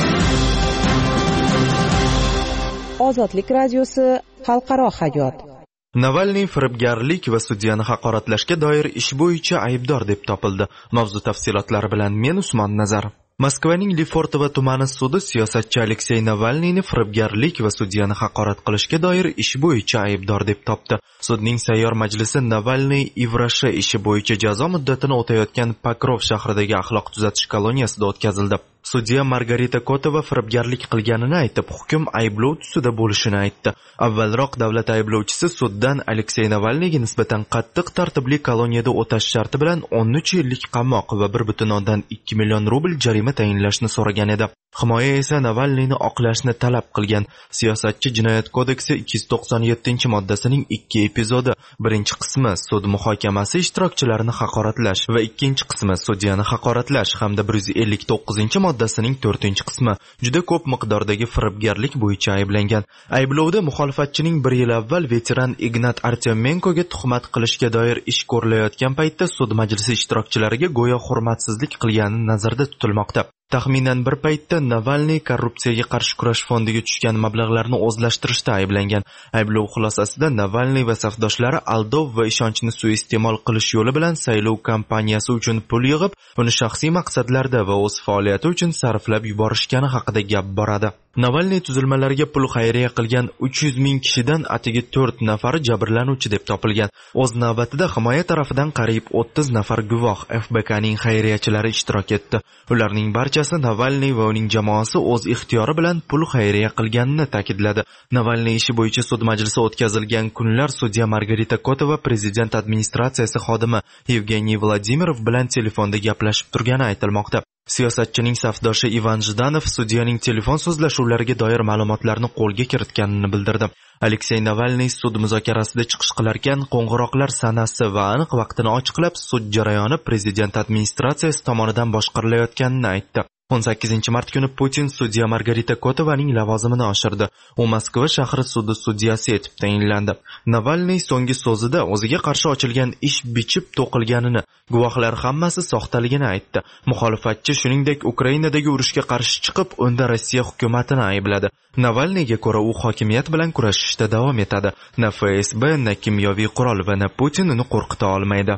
Ozodlik radiosi xalqaro hayot. Navalniy firibgarlik va sudyani haqoratlashga doir ish bo'yicha aybdor deb topildi. Mavzu tafsilotlari bilan men Usmon Nazarov. Moskvaning Lefortovo tumani sudi siyosatchi Aleksey Navalniyni firibgarlik va sudyani haqorat qilishga doir ish bo'yicha aybdor deb topdi. Sudning sayyor majlisi Navalniy Ivrashi ishi bo'yicha jazo muddatini o'tayotgan Pokrov shahridagi axloq tuzatish koloniyasida o'tkazildi. Sudya Margarita Kotova firibgarlik qilganini aytib, hukm ayblov tusida bo'lishini aytdi. Avvalroq davlat ayblovchisi suddan Aleksey Navalniyga nisbatan qattiq tartibli koloniyada o'tash sharti bilan o'n uch yillik qamoq va bir butun o'ndan ikki million rubl jarima tayinlashni so'ragan edi. Himoya esa Navalniyni oqlashni talab qilgan. Siyosatchi jinoyat kodeksi ikki yuz to'qson yettinchi moddasining ikki epizodi, birinchi qismi sud muhokamasi ishtirokchilarini haqoratlash va ikkinchi qismi sudyani haqoratlash hamda bir yuz ellik to'qqizinchi moddasining to'rtinchi qismi juda ko'p miqdordagi firibgarlik bo'yicha ayblangan. Ayblovda muxolifatchining bir yil avval veteran Ignat Artyomenkoga tuhmat qilishga doir ish ko'rilayotgan paytda sud majlisi ishtirokchilariga go'yo hurmatsizlik qilgani nazarda tutilmoqda. Taxminan bir paytda Navalniy korrupsiyaga qarshi kurash fondiga tushgan mablag'larni o'zlashtirishda ayblangan. Ayblov xulosasida Navalniy va safdoshlari aldov va ishonchni suiiste'mol qilish yo'li bilan saylov kampaniyasi uchun pul yig'ib, uni shaxsiy maqsadlarda va o'z faoliyati uchun sarflab yuborishgani haqida gap boradi. Navalniy tuzilmalariga pul xayriya qilgan uch yuz ming kishidan atigi to'rt nafari jabrlanuvchi deb topilgan. O'z navbatida himoya tarafidan qariyb o'ttiz nafar guvoh F B K'ning xayriyachilari ishtirok etdi. Ularning barchasi Navalniy va uning jamoasi o'z ixtiyori bilan pul xayriya qilganini ta'kidladi. Navalniy ishi bo'yicha sud majlisi o'tkazilgan kunlar sudya Margarita Kotova prezident administratsiyasi xodimi Yevgeniy Vladimirov bilan telefonda gaplashib turgani aytilmoqda. Siyosatchining safdoshi Ivan Jdanov sudyaning telefon so'zlashuvlariga doir ma'lumotlarni qo'lga kiritganini bildirdi. Aleksey Navalniy sud muzokarasida chiqish qilarkan qo'ng'iroqlar sanasi va aniq vaqtini ochiqlab, sud jarayoni prezident administratsiyasi tomonidan boshqarilayotganini aytdi. o'n sakkizinchi mart kuni Putin sudya Margarita Kotovaning lavozimini oshirdi. U Moskva shahri sudi sudyasi etib tayinlandi. Navalniy so'nggi so'zida o'ziga qarshi ochilgan ish bichib to'qilganini, guvohlar hammasi soxtaligini aytdi. Muxolifatchi shuningdek Ukrainadagi urushga qarshi chiqib, unda Rossiya hukumatini aybladi. Navalniyga ko'ra u hokimiyat bilan kurashishda davom etadi. Na F S B, na kimyoviy qurol va na Putin uni qo'rqita olmaydi.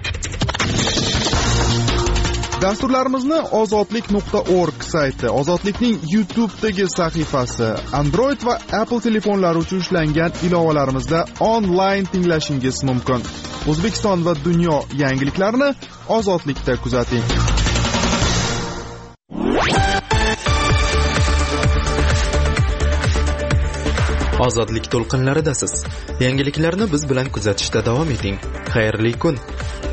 Dasturlarimizni ozodlik nuqta org sayti, Ozodlikning YouTube'dagi sahifasi, Android va Apple telefonlari uchun ishlangan ilovalarimizda onlayn tinglashingiz mumkin. O'zbekiston va dunyo yangiliklarini Ozodlikda kuzating. Ozodlik to'lqinlaridasiz. Yangiliklarni biz bilan kuzatishda davom eting. Xayrli kun.